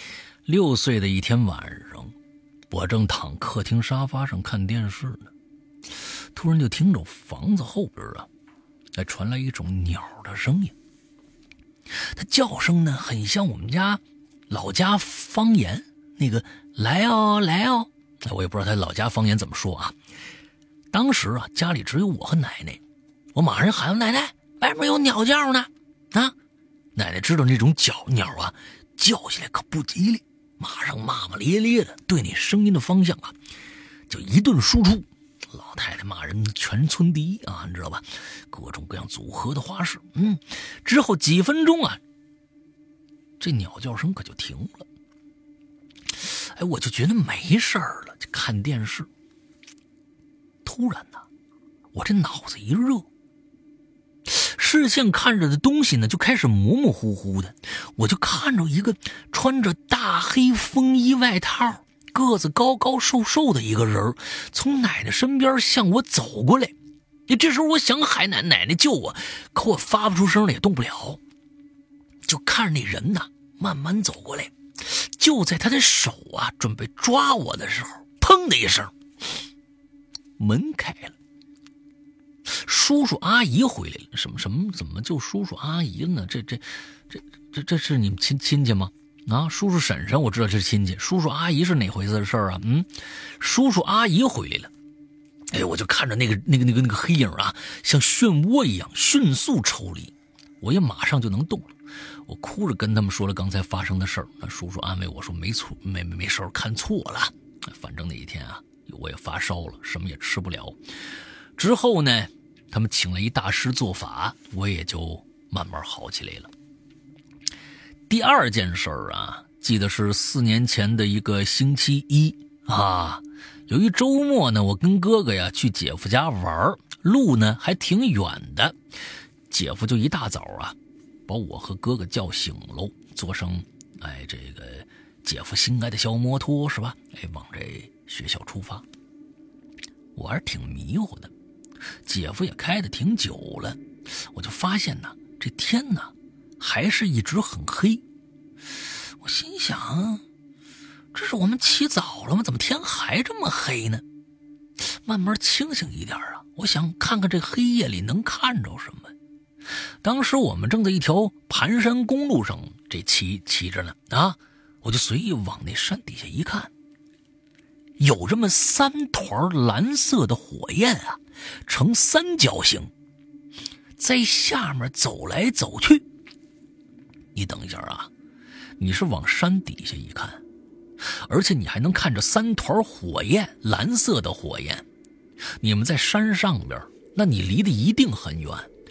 ！6岁的一天晚上，我正躺客厅沙发上看电视呢，突然就听着房子后边传来一种鸟的声音。它叫声呢，很像我们家老家方言那个来哦来哦，我也不知道他老家方言怎么说啊。当时家里只有我和奶奶，我马上喊奶奶，外面有鸟叫呢奶奶知道那种鸟叫起来可不吉利，马上骂骂咧咧的对那声音的方向就一顿输出。老太太骂人全村第一你知道吧？各种各样组合的花式。之后几分钟这鸟叫声可就停了。我就觉得没事了，就看电视。突然我这脑子一热，视线看着的东西呢就开始模模糊糊的，我就看着一个穿着大黑风衣外套，个子高高瘦瘦的一个人从奶奶身边向我走过来。这时候我想喊奶奶救我，可我发不出声来，也动不了，就看着那人慢慢走过来。就在他的手准备抓我的时候，砰的一声，门开了，叔叔阿姨回来了。什么怎么就叔叔阿姨了呢？这是你们亲戚吗？叔叔婶婶我知道这是亲戚，叔叔阿姨是哪回事的事儿叔叔阿姨回来了。我就看着那个黑影像漩涡一样迅速抽离，我也马上就能动了。我哭着跟他们说了刚才发生的事儿，那叔叔安慰我说没错，没事，看错了，反正那一天我也发烧了，什么也吃不了。之后呢，他们请了一大师做法，我也就慢慢好起来了。第2件事记得是4年前的一个星期一有一周末呢，我跟哥哥去姐夫家玩，路呢还挺远的，姐夫就一大早把我和哥哥叫醒喽，坐上这个姐夫心爱的小摩托是吧？往这学校出发。我还是挺迷糊的，姐夫也开得挺久了，我就发现这天还是一直很黑。我心想，这是我们起早了吗？怎么天还这么黑呢？慢慢清醒一点我想看看这黑夜里能看着什么。当时我们正在一条盘山公路上这骑着呢我就随意往那山底下一看，有这么3团蓝色的火焰呈3角形在下面走来走去。你等一下你是往山底下一看，而且你还能看着3团火焰，蓝色的火焰。你们在山上边，那你离得一定很远，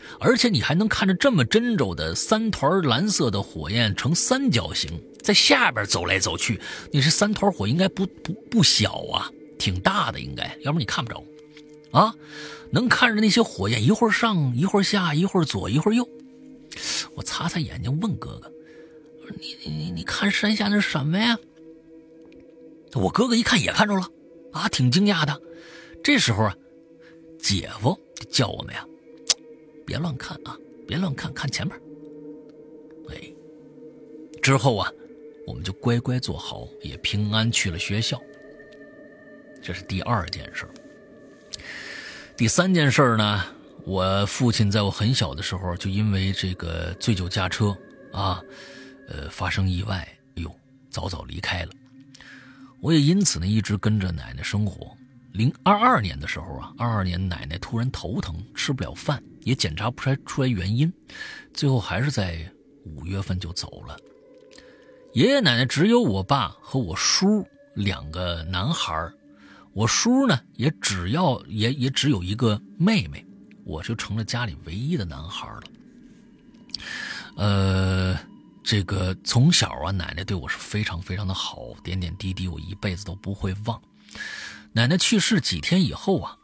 而且你还能看着这么真着的3团蓝色的火焰呈三角形在下边走来走去。你这3团火应该不小啊，挺大的应该，要不然你看不着啊。能看着那些火焰一会儿上一会儿下，一会儿左一会儿右。我擦擦眼睛问哥哥，你看山下那是什么呀？我哥哥一看也看着了啊，挺惊讶的。这时候啊，姐夫就叫我们呀，别乱看啊，别乱看，看前面。哎，之后啊，我们就乖乖坐好，也平安去了学校。这是第2件事。第3件事呢，我父亲在我很小的时候就因为这个醉酒驾车啊，发生意外，哎呦，早早离开了。我也因此呢一直跟着奶奶生活。22年的时候啊，22年奶奶突然头疼，吃不了饭，也检查不出来原因，最后还是在5月份就走了。爷爷奶奶只有我爸和我叔2个男孩，我叔呢也只有一个妹妹，我就成了家里唯一的男孩了。这个从小啊，奶奶对我是非常非常的好，点点滴滴我一辈子都不会忘。奶奶去世几天以后啊，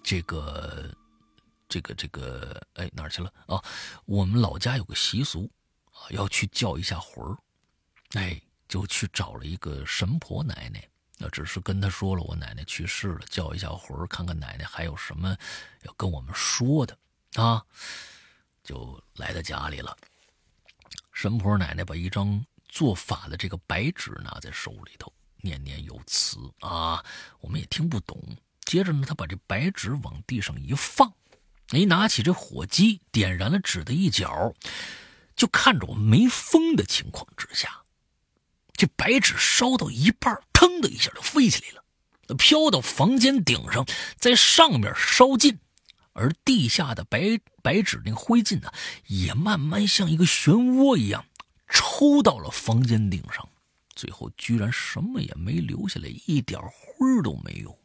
哎，哪儿去了啊？我们老家有个习俗啊，要去叫一下魂儿，哎，就去找了一个神婆奶奶。那只是跟她说了我奶奶去世了，叫一下魂儿，看看奶奶还有什么要跟我们说的啊，就来到家里了。神婆奶奶把一张做法的这个白纸拿在手里头，念念有词啊，我们也听不懂。接着呢，她把这白纸往地上一放，一拿起这火机，点燃了纸的一角，就看着我没风的情况之下，这白纸烧到一半，腾的一下就飞起来了，飘到房间顶上，在上面烧尽。而地下的白纸那个灰烬呢，也慢慢像一个漩涡一样抽到了房间顶上，最后居然什么也没留下来，一点灰都没有。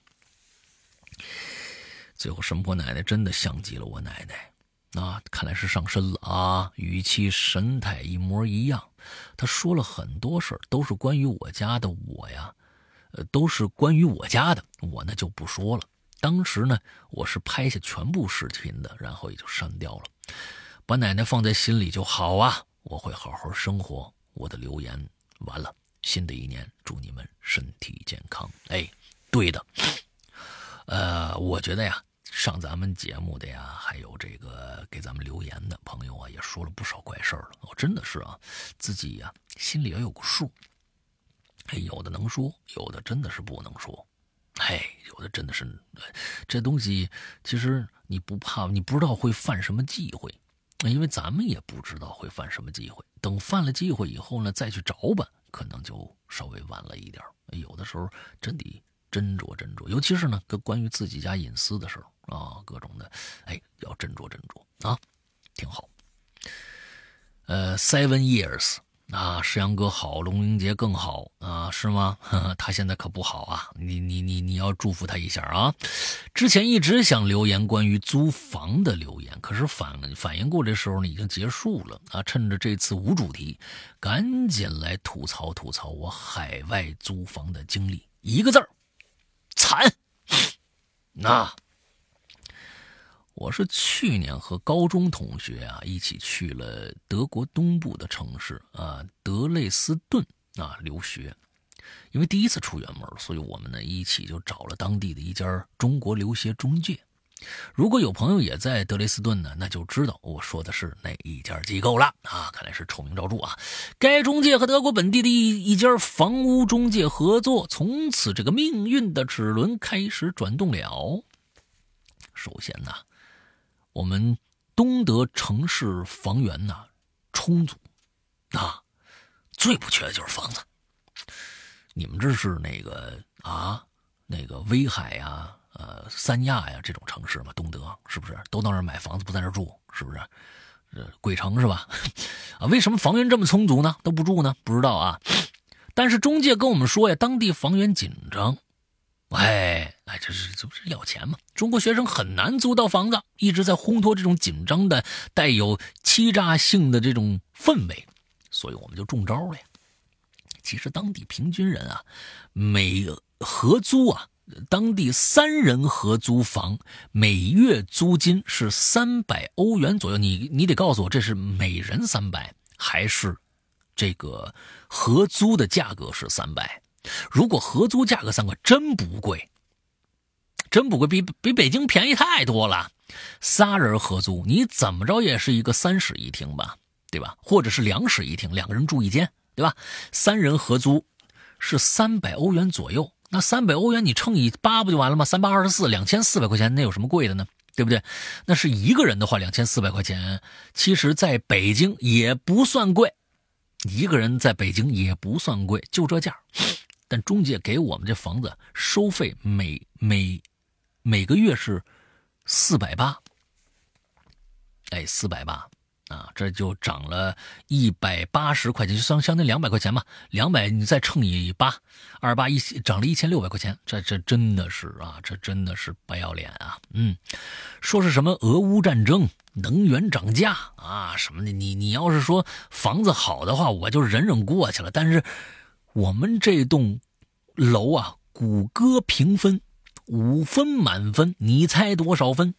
最后神婆奶奶真的像极了我奶奶啊，看来是上身了啊，语气神态一模一样。她说了很多事儿，都是关于我家的，我呀，都是关于我家的，我呢就不说了。当时呢，我是拍下全部视频的，然后也就删掉了。把奶奶放在心里就好啊，我会好好生活。我的留言完了，新的一年祝你们身体健康。哎，对的，我觉得呀，上咱们节目的呀，还有这个给咱们留言的朋友啊，也说了不少怪事儿了。我真的是啊，自己呀心里要有个数。哎，有的能说，有的真的是不能说。嘿，有的真的是，这东西其实你不怕，你不知道会犯什么忌讳，因为咱们也不知道会犯什么忌讳。等犯了忌讳以后呢，再去找吧，可能就稍微晚了一点。有的时候真得斟酌斟酌，尤其是呢，跟关于自己家隐私的时候啊，各种的，哎，要斟酌斟酌啊，挺好。7 years。啊，石阳哥好，龙英杰更好啊，是吗？他现在可不好啊，你要祝福他一下啊。之前一直想留言关于租房的留言，可是反应过这时候呢已经结束了啊。趁着这次无主题，赶紧来吐槽吐槽我海外租房的经历，一个字儿，惨。那。我是去年和高中同学啊一起去了德国东部的城市啊德累斯顿啊留学，因为第一次出远门，所以我们呢一起就找了当地的一家中国留学中介。如果有朋友也在德累斯顿呢，那就知道我说的是哪一家机构了啊！看来是臭名昭著啊。该中介和德国本地的一家房屋中介合作，从此这个命运的齿轮开始转动了。首先呢，我们东德城市房源呢充足啊，最不缺的就是房子。你们这是那个威海呀、三亚呀这种城市嘛，东德是不是都到那儿买房子不在那儿住？是不是？鬼城是吧？啊，为什么房源这么充足呢？都不住呢？不知道啊。但是中介跟我们说呀，当地房源紧张。哎，这不是要钱吗？ 中国学生很难租到房子，一直在烘托这种紧张的带有欺诈性的这种氛围，所以我们就中招了呀。其实当地平均人啊，每合租啊，当地3人合租房每月租金是300欧元左右。你得告诉我，这是每人300，还是这个合租的价格是300？如果合租价格300，真不贵，真不贵，比北京便宜太多了。仨人合租，你怎么着也是一个3室1厅吧，对吧？或者是2室1厅，2个人住一间，对吧？3人合租是300欧元左右，那300欧元你乘以8不就完了吗？3824，2400块钱，那有什么贵的呢？对不对？那是一个人的话，2400块钱，其实在北京也不算贵，一个人在北京也不算贵，就这价。但中介给我们这房子收费每个月是480，哎，480啊，这就涨了180块钱，就相当于200块钱嘛，200你再乘以8，281涨了1600块钱，这真的是啊，这真的是不要脸啊！说是什么俄乌战争、能源涨价啊什么的，你要是说房子好的话，我就忍忍过去了。但是我们这栋楼啊，谷歌评分5分满分，你猜多少分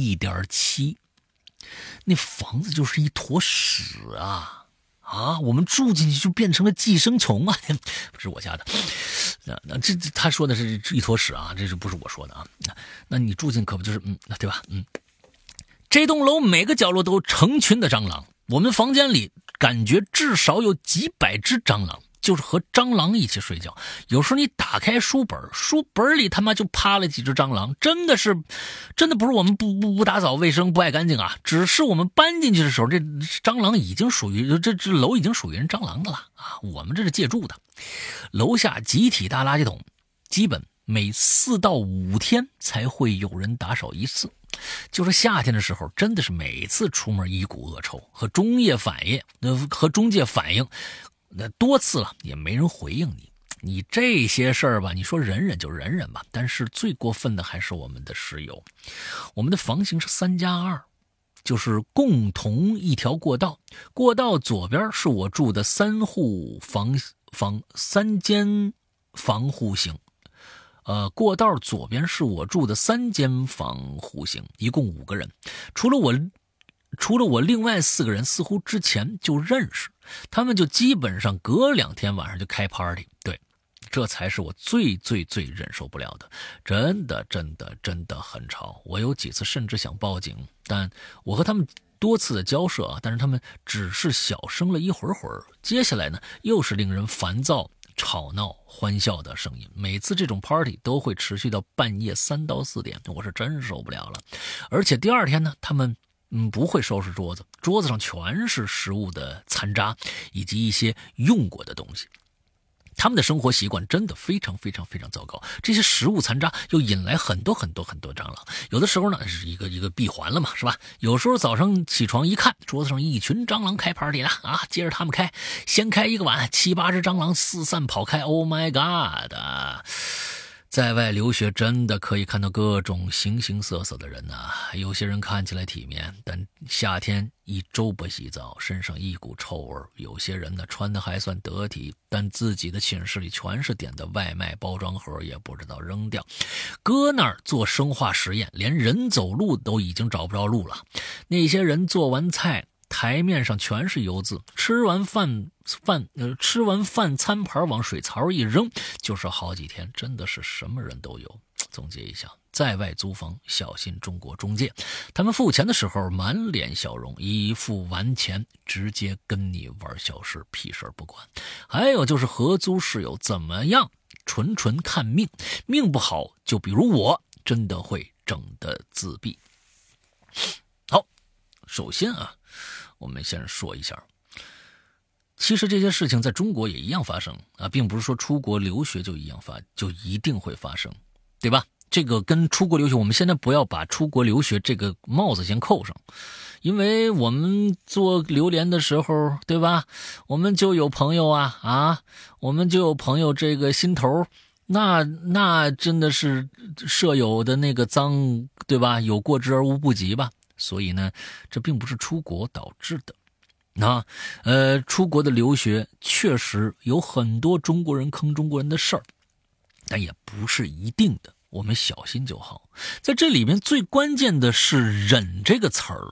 ？1.7。那房子就是一坨屎啊！我们住进去就变成了寄生虫啊！不是我家的，这他说的是一坨屎啊，这是不是我说的啊？那你住进可不就是对吧？这栋楼每个角落都有成群的蟑螂，我们房间里感觉至少有几百只蟑螂。就是和蟑螂一起睡觉，有时候你打开书本里他妈就趴了几只蟑螂，真的不是我们不打扫卫生不爱干净啊，只是我们搬进去的时候，这蟑螂已经属于这楼已经属于人蟑螂的了啊，我们这是借住的。楼下集体大垃圾桶，基本每4到5天才会有人打扫一次。就是夏天的时候，真的是每次出门一股恶臭，和中介反映。那多次了也没人回应你这些事儿吧，你说忍忍就忍忍吧。但是最过分的还是我们的室友。我们的房型是3+2，就是共同一条过道，过道左边是我住的3间房户型，过道左边是我住的3间房户型，一共5个人。除了我另外4个人似乎之前就认识，他们就基本上隔2天晚上就开 party。 对，这才是我最忍受不了的，真的很吵。我有几次甚至想报警，但我和他们多次的交涉但是他们只是小声了一会儿，接下来呢又是令人烦躁吵闹欢笑的声音。每次这种 party 都会持续到半夜3到4点，我是真受不了了。而且第2天呢，他们不会收拾桌子，桌子上全是食物的残渣以及一些用过的东西。他们的生活习惯真的非常糟糕，这些食物残渣又引来很多蟑螂。有的时候呢是一个闭环了嘛，是吧？有时候早上起床一看，桌子上一群蟑螂开 party 了啊！接着他们开，先开一个碗，7、8只蟑螂四散跑开。Oh my god！在外留学真的可以看到各种形形色色的人有些人看起来体面，但夏天1周不洗澡，身上一股臭味；有些人呢穿的还算得体，但自己的寝室里全是点的外卖包装盒，也不知道扔掉，搁那儿做生化实验，连人走路都已经找不着路了。那些人做完菜，台面上全是油渍，吃完饭餐盘往水槽一扔，就是好几天，真的是什么人都有。总结一下，在外租房小心中国中介，他们付钱的时候满脸笑容，一付完钱直接跟你玩小事，屁事不管。还有就是合租室友怎么样，纯看命，命不好就比如我真的会整得自闭。好，首先我们先说一下，其实这些事情在中国也一样发生并不是说出国留学就一定会发生，对吧？这个跟出国留学，我们现在不要把出国留学这个帽子先扣上，因为我们做榴莲的时候，对吧？我们就有朋友我们就有朋友这个心头那真的是舍友的那个脏，对吧？有过之而无不及吧。所以呢，这并不是出国导致的。出国的留学确实有很多中国人坑中国人的事儿，但也不是一定的，我们小心就好。在这里面最关键的是忍这个词儿，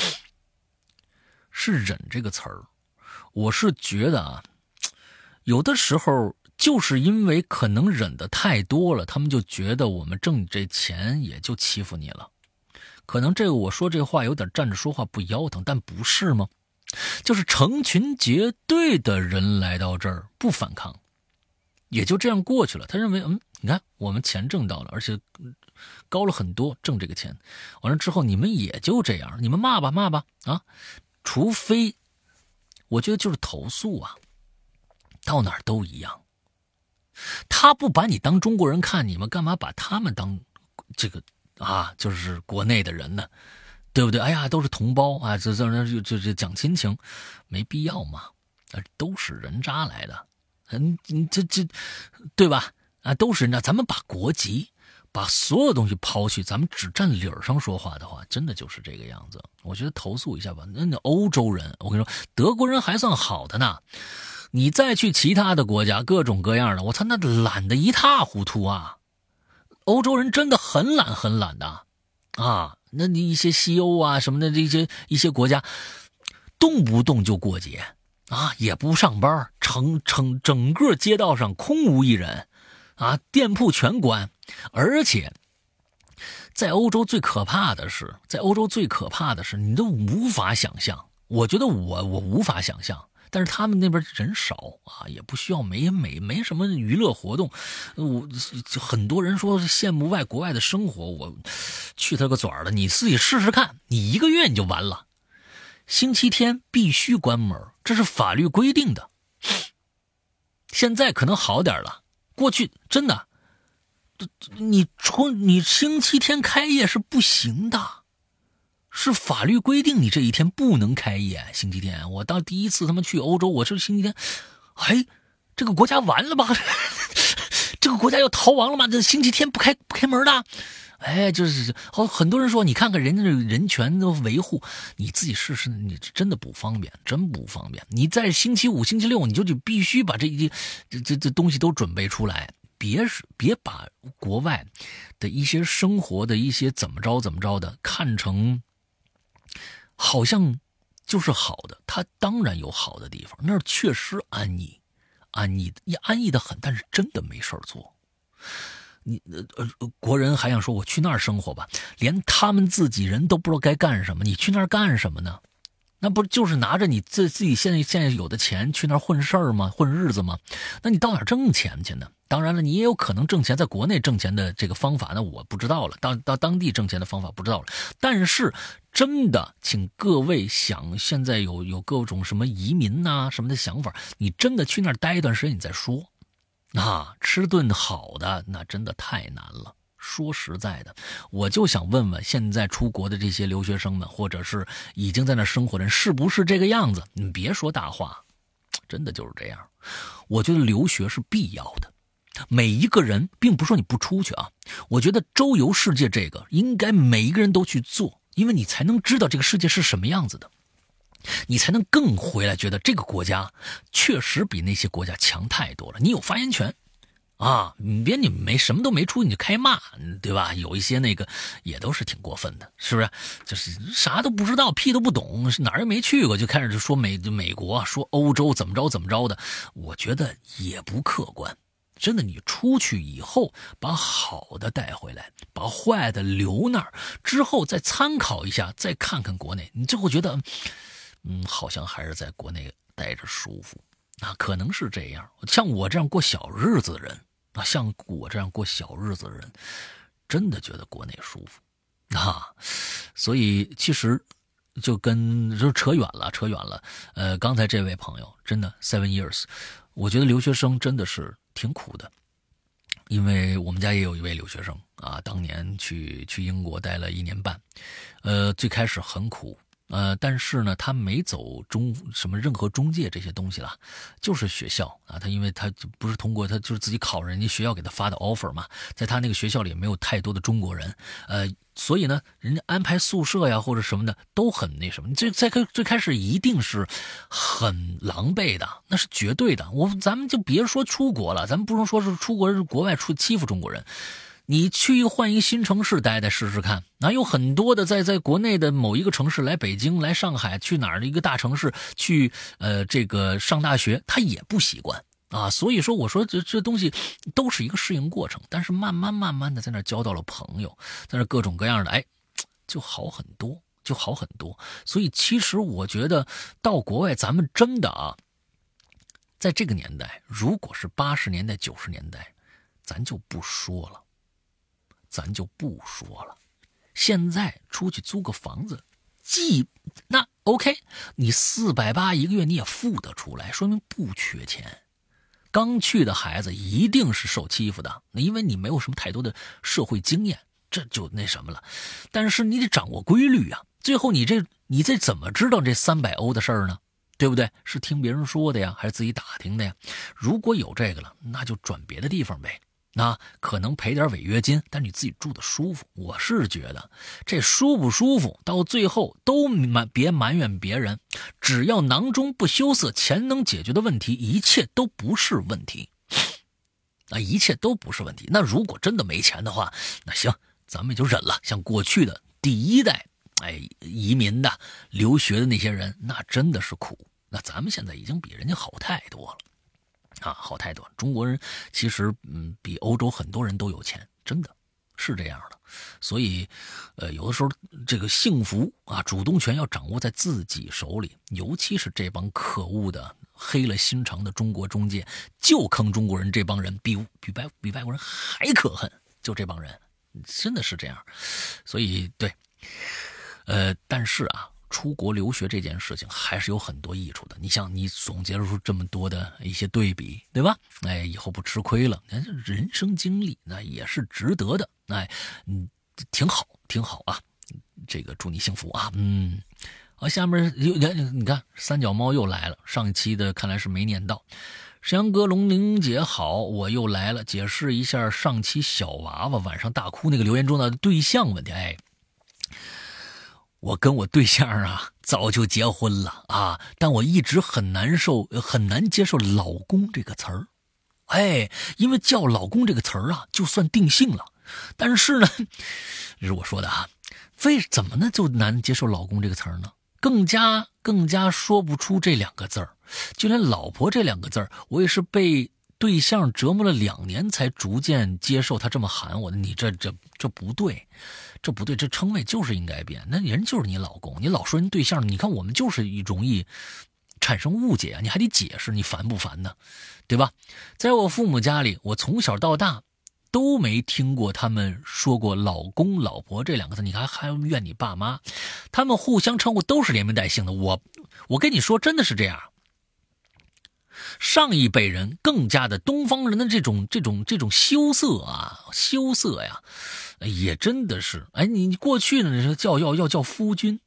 是忍这个词儿。我是觉得啊，有的时候就是因为可能忍得太多了，他们就觉得我们挣你这钱也就欺负你了。可能这个我说这话有点站着说话不腰疼，但不是吗？就是成群结队的人来到这儿不反抗，也就这样过去了。他认为你看我们钱挣到了，而且高了很多，挣这个钱完了之后你们也就这样，你们骂吧骂吧啊，除非我觉得就是投诉啊，到哪儿都一样。他不把你当中国人看，你们干嘛把他们当这个啊？就是国内的人呢，对不对？哎呀，都是同胞啊，这讲亲情，没必要嘛。都是人渣来的，这对吧？啊，都是人渣。咱们把国籍，把所有东西抛去，咱们只站理儿上说话的话，真的就是这个样子。我觉得投诉一下吧。那欧洲人，我跟你说，德国人还算好的呢。你再去其他的国家，各种各样的，我操，那懒得一塌糊涂啊！欧洲人真的很懒很懒的啊！那你一些西欧啊什么的一些国家，动不动就过节啊，也不上班，整个街道上空无一人啊，店铺全关，而且在欧洲最可怕的是，你都无法想象。我觉得我无法想象。但是他们那边人少啊，也不需要没什么娱乐活动。很多人说羡慕国外的生活，我去他个嘴儿的！你自己试试看，你1个月你就完了。星期天必须关门，这是法律规定的。现在可能好点了，过去真的，你星期天开业是不行的。是法律规定你这一天不能开业，星期天。我当第一次他们去欧洲，我是星期天，哎，这个国家完了吧？这个国家要逃亡了吗？这星期天不开门的？哎，就是很多人说，你看看人家的人权的维护，你自己试试，你真的不方便，真不方便。你在星期五、星期六，你就必须把这东西都准备出来。别把国外的一些生活的一些怎么着的看成好像就是好的，它当然有好的地方，那儿确实安逸的很，但是真的没事儿做。你国人还想说我去那儿生活吧，连他们自己人都不知道该干什么，你去那儿干什么呢？那不就是拿着你自己现在有的钱去那儿混事儿吗？混日子吗？那你到哪儿挣钱去呢？当然了，你也有可能挣钱，在国内挣钱的这个方法，那我不知道了。到当地挣钱的方法不知道了。但是真的，请各位想，现在有各种什么移民呐、什么的想法，你真的去那儿待一段时间，你再说。啊，吃顿好的，那真的太难了。说实在的，我就想问问现在出国的这些留学生们，或者是已经在那生活的人，是不是这个样子？你别说大话，真的就是这样。我觉得留学是必要的。每一个人并不是说你不出去啊，我觉得周游世界这个应该每一个人都去做，因为你才能知道这个世界是什么样子的，你才能更回来觉得这个国家确实比那些国家强太多了。你有发言权啊，你什么都没出你就开骂，对吧？有一些那个也都是挺过分的，是不是？就是啥都不知道，屁都不懂，哪儿也没去过，就开始就说美国，说欧洲怎么着的，我觉得也不客观。真的，你出去以后，把好的带回来，把坏的留那儿，之后再参考一下，再看看国内，你最后觉得，好像还是在国内待着舒服啊，可能是这样。像我这样过小日子的人啊，真的觉得国内舒服啊。所以其实就扯远了。刚才这位朋友真的 7 years， 我觉得留学生真的是挺苦的，因为我们家也有一位留学生啊，当年去英国待了1年半，最开始很苦但是呢，他没走什么任何中介这些东西了，就是学校啊，他因为他不是通过他就是自己考人家学校给他发的 offer 嘛，在他那个学校里没有太多的中国人，所以呢，人家安排宿舍呀或者什么的都很那什么，最开始一定是很狼狈的，那是绝对的。咱们就别说出国了，咱们不能说是出国是国外欺负中国人。你去换一个新城市待试试看，有很多的在国内的某一个城市来北京来上海去哪儿的一个大城市去这个上大学，他也不习惯啊。所以说我说这东西都是一个适应过程，但是慢慢的在那交到了朋友，在那各种各样的就好很多。所以其实我觉得到国外咱们真的在这个年代，如果是80年代90年代，咱就不说了。现在出去租个房子，那 OK， 你480一个月你也付得出来，说明不缺钱。刚去的孩子一定是受欺负的，因为你没有什么太多的社会经验，这就那什么了。但是你得掌握规律啊，最后你这怎么知道这300欧的事儿呢？对不对？是听别人说的呀，还是自己打听的呀？如果有这个了，那就转别的地方呗。那可能赔点违约金，但你自己住的舒服。我是觉得这舒不舒服，到最后都别埋怨别人，只要囊中不羞涩，钱能解决的问题，一切都不是问题。一切都不是问题。那如果真的没钱的话，那行，咱们也就忍了。像过去的第一代移民的留学的那些人，那真的是苦。那咱们现在已经比人家好太多了。好太多。中国人其实比欧洲很多人都有钱，真的是这样的。所以有的时候这个幸福主动权要掌握在自己手里，尤其是这帮可恶的黑了心肠的中国中介，就坑中国人这帮人比外国人还可恨，就这帮人真的是这样。所以对但是出国留学这件事情还是有很多益处的。你像你总结出这么多的一些对比，对吧？以后不吃亏了，人生经历那也是值得的。挺好啊。这个祝你幸福啊。下面你看三脚猫又来了，上一期的看来是没念到。沈阳哥龙玲姐好，我又来了，解释一下上期小娃娃晚上大哭那个留言中的对象问题。我跟我对象早就结婚了但我一直很难接受老公这个词儿。因为叫老公这个词儿就算定性了。但是呢，这是我说的怎么呢就难接受老公这个词儿呢？更加说不出这2个字儿。就连老婆这2个字儿，我也是被对象折磨了2年才逐渐接受他这么喊我的。你这不对，这不对，这称谓就是应该变。那人就是你老公，你老说人对象，你看我们就是容易产生误解你还得解释，你烦不烦呢？对吧？在我父母家里，我从小到大都没听过他们说过老公老婆这2个字。你还怨你爸妈，他们互相称呼都是连名带姓的。我跟你说真的是这样。上一辈人更加的东方人的这种羞涩呀，也真的是你过去呢要叫夫君，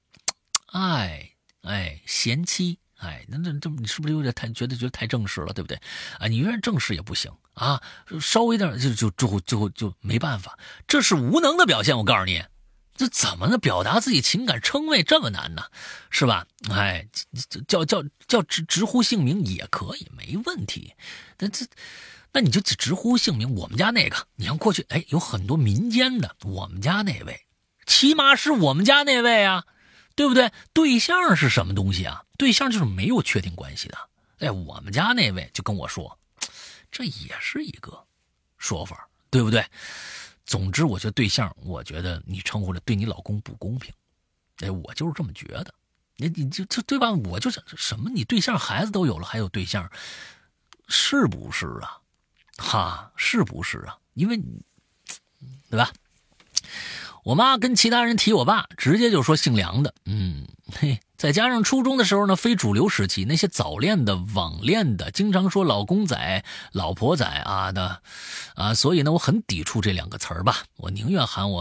贤妻，那你是不是有点觉得太正式了，对不对？你有点正式也不行稍微点就没办法，这是无能的表现。我告诉你，这怎么能表达自己情感称谓这么难呢？是吧？叫直呼姓名也可以，没问题。那你就直呼姓名。我们家那个，你像过去有很多民间的，我们家那位，起码是我们家那位对不对？对象是什么东西对象就是没有确定关系的。我们家那位就跟我说，这也是一个说法，对不对？总之我觉得对象，我觉得你称呼的对你老公不公平。我就是这么觉得。你就对吧？我就想什么，你对象孩子都有了还有对象，是不是是不是因为对吧？我妈跟其他人提我爸，直接就说姓梁的。再加上初中的时候呢，非主流时期，那些早恋的、网恋的，经常说老公仔、老婆仔所以呢，我很抵触这2个词儿吧。我宁愿喊我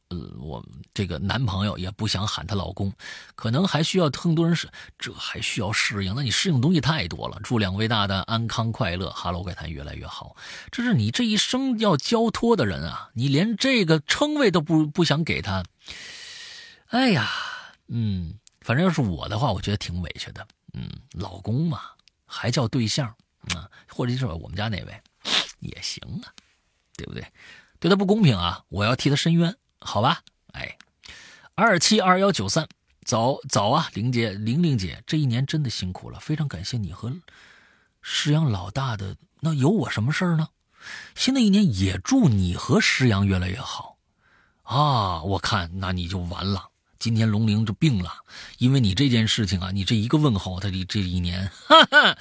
我这个男朋友也不想喊她老公，可能还需要更多人这还需要适应。那你适应的东西太多了。祝两位大大安康快乐，哈喽怪谈越来越好。这是你这一生要交托的人啊，你连这个称谓都不想给他。哎呀，反正要是我的话，我觉得挺委屈的。老公嘛，还叫对象啊，或者是我们家那位也行啊，对不对？对他不公平啊，我要替他申冤，好吧？哎，272193，早啊，玲姐，这一年真的辛苦了，非常感谢你和石阳老大的，那有我什么事儿呢？新的一年也祝你和石阳越来越好啊！我看那你就完了。今天龙玲就病了，因为你这件事情啊，你这一个问候，他这一年，哈哈，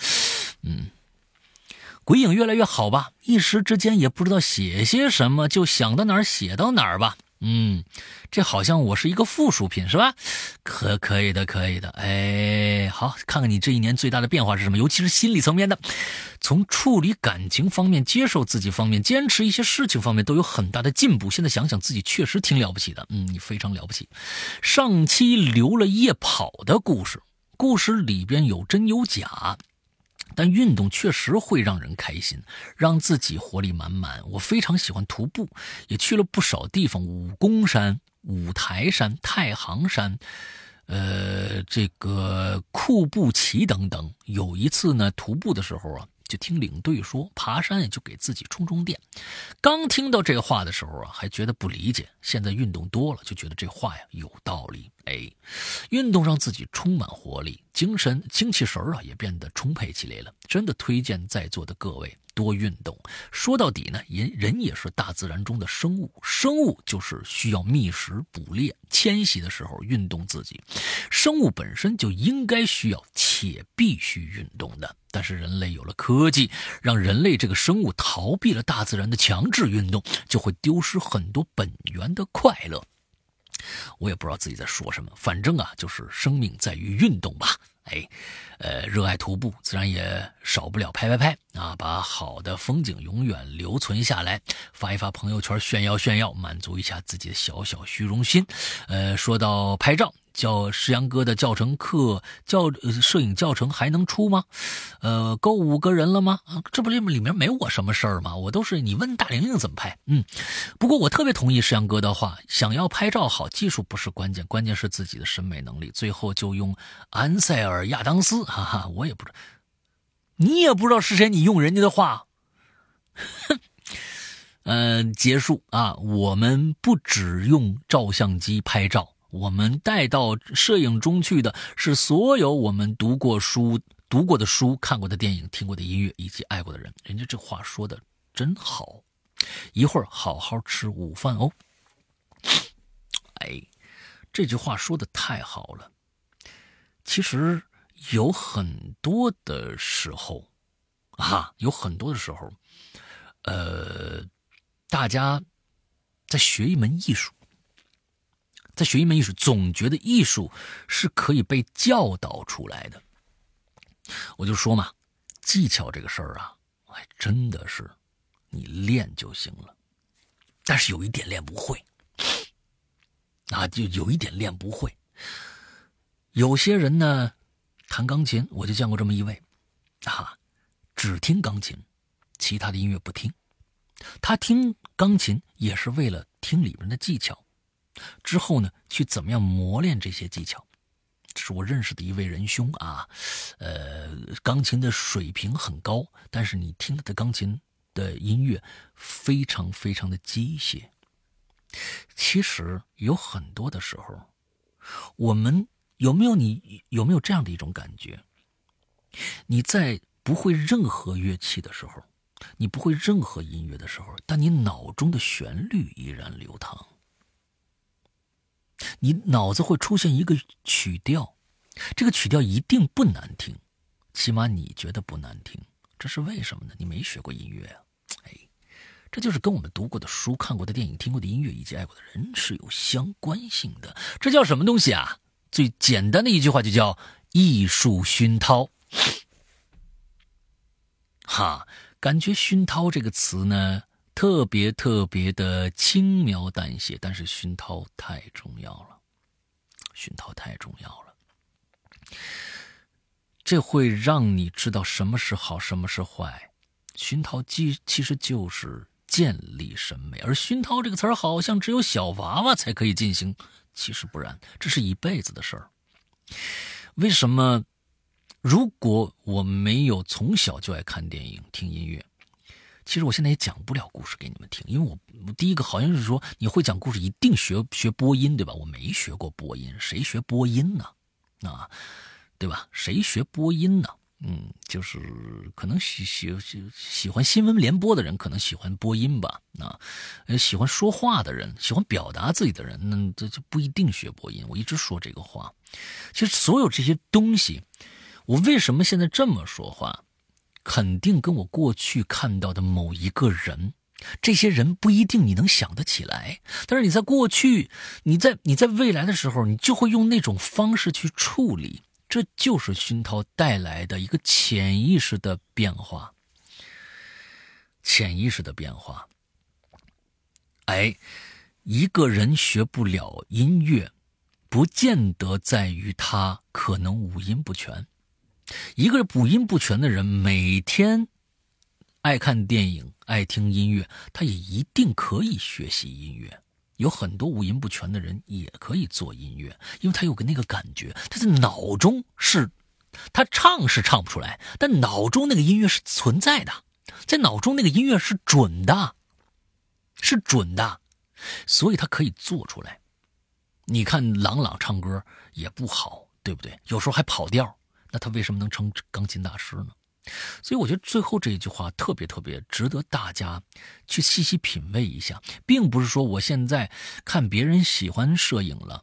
鬼影越来越好吧，一时之间也不知道写些什么，就想到哪儿写到哪儿吧。这好像我是一个附属品是吧？可以的。哎，好，看看你这一年最大的变化是什么，尤其是心理层面的，从处理感情方面、接受自己方面、坚持一些事情方面都有很大的进步。现在想想自己确实挺了不起的，你非常了不起。上期留了夜跑的故事里边有真有假。但运动确实会让人开心，让自己活力满满。我非常喜欢徒步，也去了不少地方，武功山、五台山、太行山，这个库布齐等等。有一次呢，徒步的时候啊，就听领队说爬山也就给自己充电。刚听到这话的时候啊，还觉得不理解，现在运动多了就觉得这话呀有道理。运动让自己充满活力，精气神啊也变得充沛起来了。真的推荐在座的各位多运动。说到底呢，人也是大自然中的生物就是需要觅食捕猎迁徙的时候运动自己。生物本身就应该需要且必须运动的，但是人类有了科技，让人类这个生物逃避了大自然的强制运动，就会丢失很多本源的快乐。我也不知道自己在说什么，反正啊，就是生命在于运动吧。热爱徒步，自然也少不了拍啊，把好的风景永远留存下来，发一发朋友圈炫耀，满足一下自己的小虚荣心。说到拍照，叫石阳哥的教程课摄影教程还能出吗？够5个人了吗？这不里面没我什么事儿吗？我都是你问大玲玲怎么拍。不过我特别同意石阳哥的话，想要拍照好，技术不是关键，关键是自己的审美能力。最后就用安塞尔亚当斯，哈哈，我也不知道，你也不知道是谁，你用人家的话。结束啊！我们不只用照相机拍照，我们带到摄影中去的是所有我们读过的书、看过的电影、听过的音乐以及爱过的人。人家这话说的真好，一会儿好好吃午饭哦。这句话说的太好了。其实有很多的时候，大家在学一门艺术，总觉得艺术是可以被教导出来的。我就说嘛，技巧这个事儿啊，真的是你练就行了，但是有一点练不会就有一点练不会。有些人呢弹钢琴，我就见过这么一位只听钢琴，其他的音乐不听。他听钢琴也是为了听里面的技巧，之后呢去怎么样磨练这些技巧。这是我认识的一位仁兄啊，钢琴的水平很高，但是你听他的钢琴的音乐非常非常的机械。其实有很多的时候，我们有没有这样的一种感觉？你在不会任何乐器的时候，你不会任何音乐的时候，但你脑中的旋律依然流淌，你脑子会出现一个曲调，这个曲调一定不难听，起码你觉得不难听。这是为什么呢？你没学过音乐啊。这就是跟我们读过的书、看过的电影、听过的音乐以及爱过的人是有相关性的。这叫什么东西啊？最简单的一句话就叫艺术熏陶。感觉熏陶这个词呢特别特别的轻描淡写，但是熏陶太重要了，熏陶太重要了。这会让你知道什么是好，什么是坏。熏陶其实就是建立审美，而熏陶这个词儿好像只有小娃娃才可以进行，其实不然，这是一辈子的事儿。为什么？如果我没有从小就爱看电影、听音乐，其实我现在也讲不了故事给你们听，因为我第一个好像是说你会讲故事一定学播音，对吧？我没学过播音，谁学播音呢？啊，对吧？谁学播音呢？就是可能喜欢新闻联播的人可能喜欢播音吧，喜欢说话的人，喜欢表达自己的人，那这就不一定学播音。我一直说这个话，其实所有这些东西，我为什么现在这么说话，肯定跟我过去看到的某一个人，这些人不一定你能想得起来，但是你在过去，你在未来的时候，你就会用那种方式去处理。这就是熏陶带来的一个潜意识的变化。潜意识的变化。一个人学不了音乐，不见得在于他可能五音不全。一个五音不全的人，每天爱看电影、爱听音乐，他也一定可以学习音乐。有很多五音不全的人也可以做音乐，因为他有个那个感觉，他在脑中他唱是唱不出来，但脑中那个音乐是存在的，在脑中那个音乐是准的，所以他可以做出来。你看郎朗唱歌也不好，对不对？有时候还跑调，那他为什么能成钢琴大师呢？所以我觉得最后这一句话特别特别值得大家去细细品味一下，并不是说我现在看别人喜欢摄影了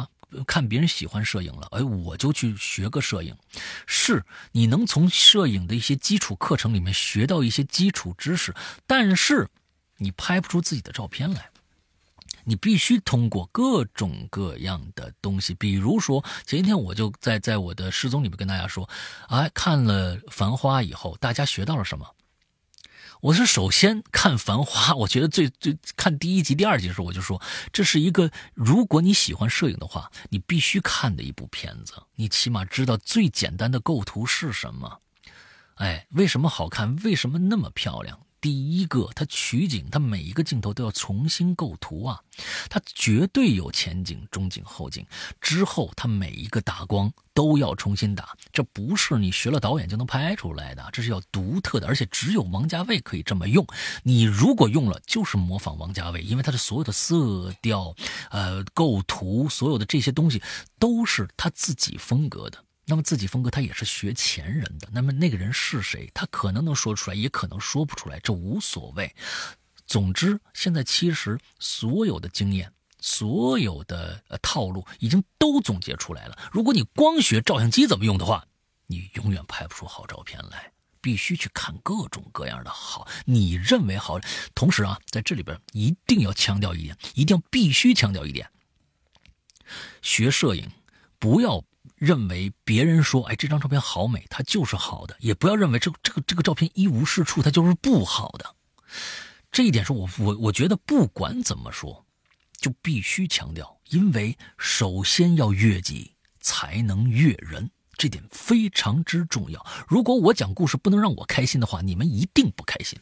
我就去学个摄影。是你能从摄影的一些基础课程里面学到一些基础知识，但是你拍不出自己的照片来。你必须通过各种各样的东西，比如说前一天我就在我的失踪里面跟大家说，看了《繁花》以后，大家学到了什么？我是首先看《繁花》，我觉得最看第一集、第二集的时候，我就说这是一个，如果你喜欢摄影的话，你必须看的一部片子。你起码知道最简单的构图是什么，为什么好看？为什么那么漂亮？第一个，它取景，它每一个镜头都要重新构图啊，它绝对有前景、中景、后景，之后它每一个打光都要重新打，这不是你学了导演就能拍出来的，这是要独特的，而且只有王家卫可以这么用。你如果用了，就是模仿王家卫，因为他的所有的色调、构图，所有的这些东西都是他自己风格的。那么自己风格他也是学前人的，那么那个人是谁？他可能能说出来，也可能说不出来，这无所谓。总之，现在其实所有的经验、所有的套路已经都总结出来了。如果你光学照相机怎么用的话，你永远拍不出好照片来。必须去看各种各样的好，你认为好。同时在这里边一定要强调一点，必须强调一点，学摄影不要认为别人说这张照片好美，它就是好的，也不要认为这个照片一无是处，它就是不好的。这一点是我觉得不管怎么说就必须强调，因为首先要悦己才能悦人，这点非常之重要。如果我讲故事不能让我开心的话，你们一定不开心。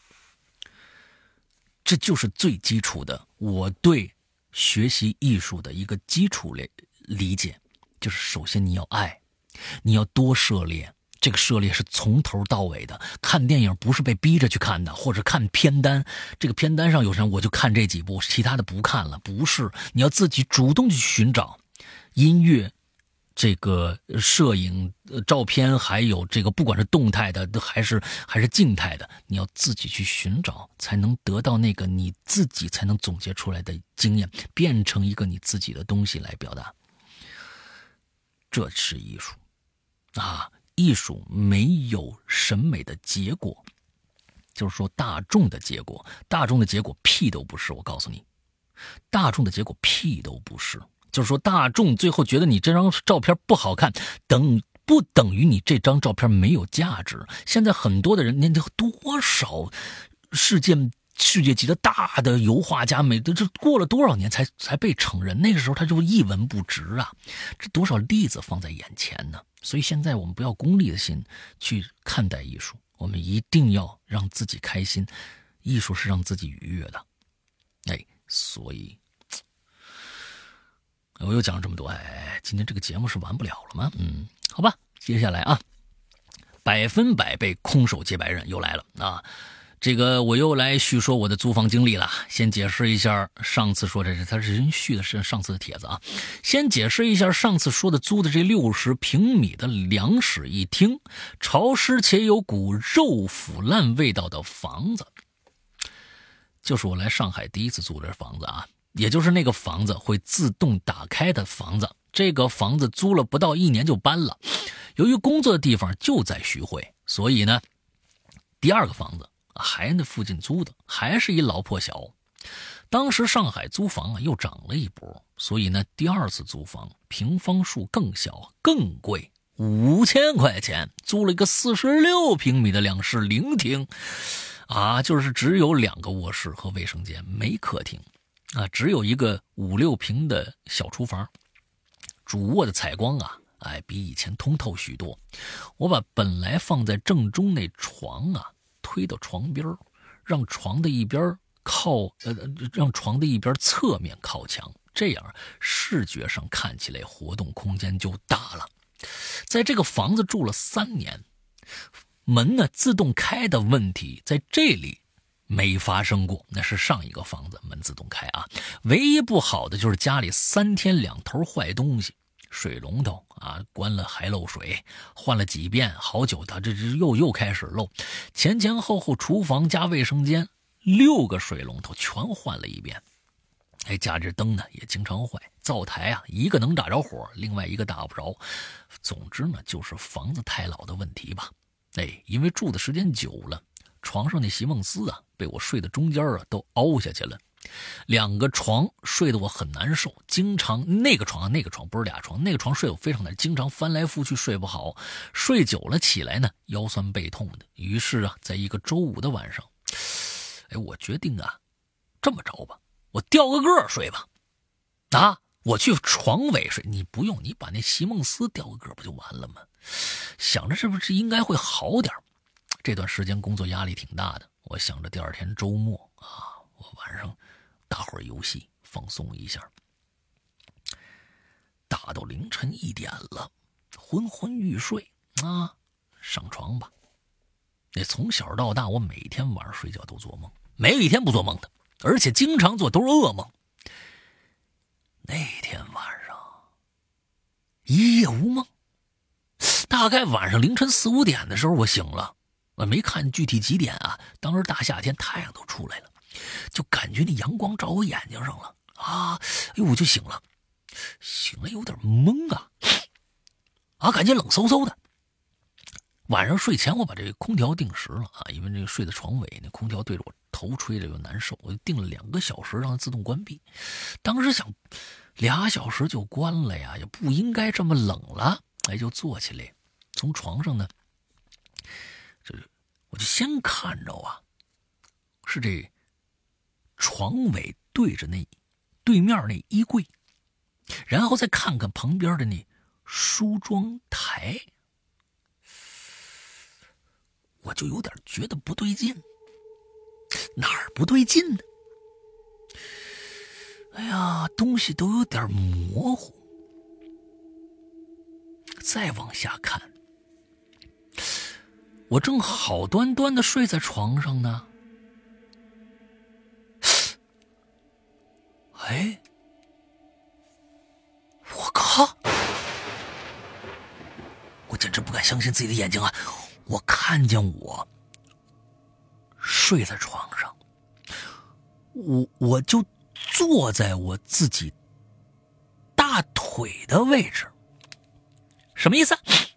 这就是最基础的我对学习艺术的一个基础理解，就是首先你要爱，你要多涉猎，这个涉猎是从头到尾的。看电影不是被逼着去看的，或者看片单，这个片单上有人我就看这几部，其他的不看了，不是，你要自己主动去寻找音乐，这个摄影、照片，还有这个不管是动态的还是静态的，你要自己去寻找，才能得到那个你自己才能总结出来的经验，变成一个你自己的东西来表达。这是艺术艺术没有审美的结果，就是说大众的结果屁都不是。我告诉你，大众的结果屁都不是。就是说大众最后觉得你这张照片不好看，不等于你这张照片没有价值。现在很多的人，多少事件世界级的大的油画家，这过了多少年才被承认？那个时候他就一文不值啊！这多少例子放在眼前呢？所以现在我们不要功利的心去看待艺术，我们一定要让自己开心。艺术是让自己愉悦的，所以我又讲了这么多，今天这个节目是完不了了吗？好吧，接下来啊，100%被空手接白刃又来了啊！这个我又来叙说我的租房经历了。先解释一下上次说他是人续的是上次的帖子啊。先解释一下上次说的租的这60平米的2室1厅，潮湿且有股肉腐烂味道的房子，就是我来上海第一次租这房子啊，也就是那个房子会自动打开的房子。这个房子租了不到1年就搬了，由于工作的地方就在徐汇，所以呢，第二个房子还那附近租的，还是一老破小。当时上海租房又涨了一波，所以呢，第二次租房平方数更小更贵，5000块钱租了一个46平米的2室0厅啊，就是只有2个卧室和卫生间，没客厅啊，只有一个5-6平的小厨房。主卧的采光啊，比以前通透许多。我把本来放在正中那床啊推到床边，让床的一边侧面靠墙，这样视觉上看起来活动空间就大了。在这个房子住了3年，门呢自动开的问题在这里没发生过，那是上一个房子门自动开啊。唯一不好的就是家里3天2头坏东西，水龙头啊关了还漏水，换了几遍，好久它这又开始漏。前后厨房加卫生间6个水龙头全换了一遍。家这灯呢也经常坏，灶台啊一个能打着火，另外一个打不着。总之呢就是房子太老的问题吧。因为住的时间久了，床上那席梦思啊被我睡的中间啊都凹下去了。2个床睡得我很难受，经常那个床不是俩床，那个床睡得我非常难，经常翻来覆去睡不好，睡久了起来呢腰酸背痛的。于是啊，在一个周五的晚上，我决定啊这么着吧，我调个个睡吧。我去床尾睡，你不用，你把那席梦思调个个不就完了吗？想着是不是应该会好点。这段时间工作压力挺大的，我想着第2天周末啊，我晚上打会儿游戏放松一下。打到凌晨1点了，昏昏欲睡啊，上床吧。那从小到大，我每天晚上睡觉都做梦，没有一天不做梦的，而且经常做都是噩梦。那天晚上一夜无梦，大概晚上凌晨4、5点的时候我醒了，我没看具体几点啊，当时大夏天太阳都出来了，就感觉那阳光照我眼睛上了啊，我就醒了有点懵啊，感觉冷飕飕的。晚上睡前我把这个空调定时了啊，因为这个睡在床尾，那空调对着我头吹着又难受，我就定了2个小时让它自动关闭。当时想2小时就关了呀，也不应该这么冷了，就坐起来，从床上呢，我就先看着啊，是这床尾对着那对面那衣柜，然后再看看旁边的那梳妆台，我就有点觉得不对劲。哪儿不对劲呢？东西都有点模糊。再往下看，我正好端端的睡在床上呢。我靠！我简直不敢相信自己的眼睛啊！我看见我睡在床上，我就坐在我自己大腿的位置。什么意思？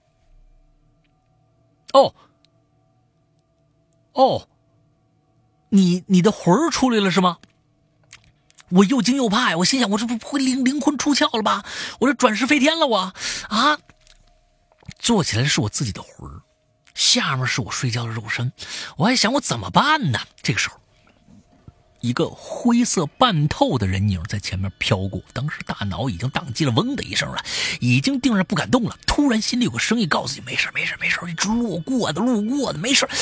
你的魂儿出来了是吗？我又惊又怕呀！我心想，我这不会灵魂出窍了吧？我这转世飞天了我啊！坐起来是我自己的魂儿，下面是我睡觉的肉身，我还想我怎么办呢？这个时候一个灰色半透的人影在前面飘过，当时大脑已经宕机了，嗡的一声了，已经定着不敢动了。突然心里有个声音告诉你，没事没事没事，一直路过的没事。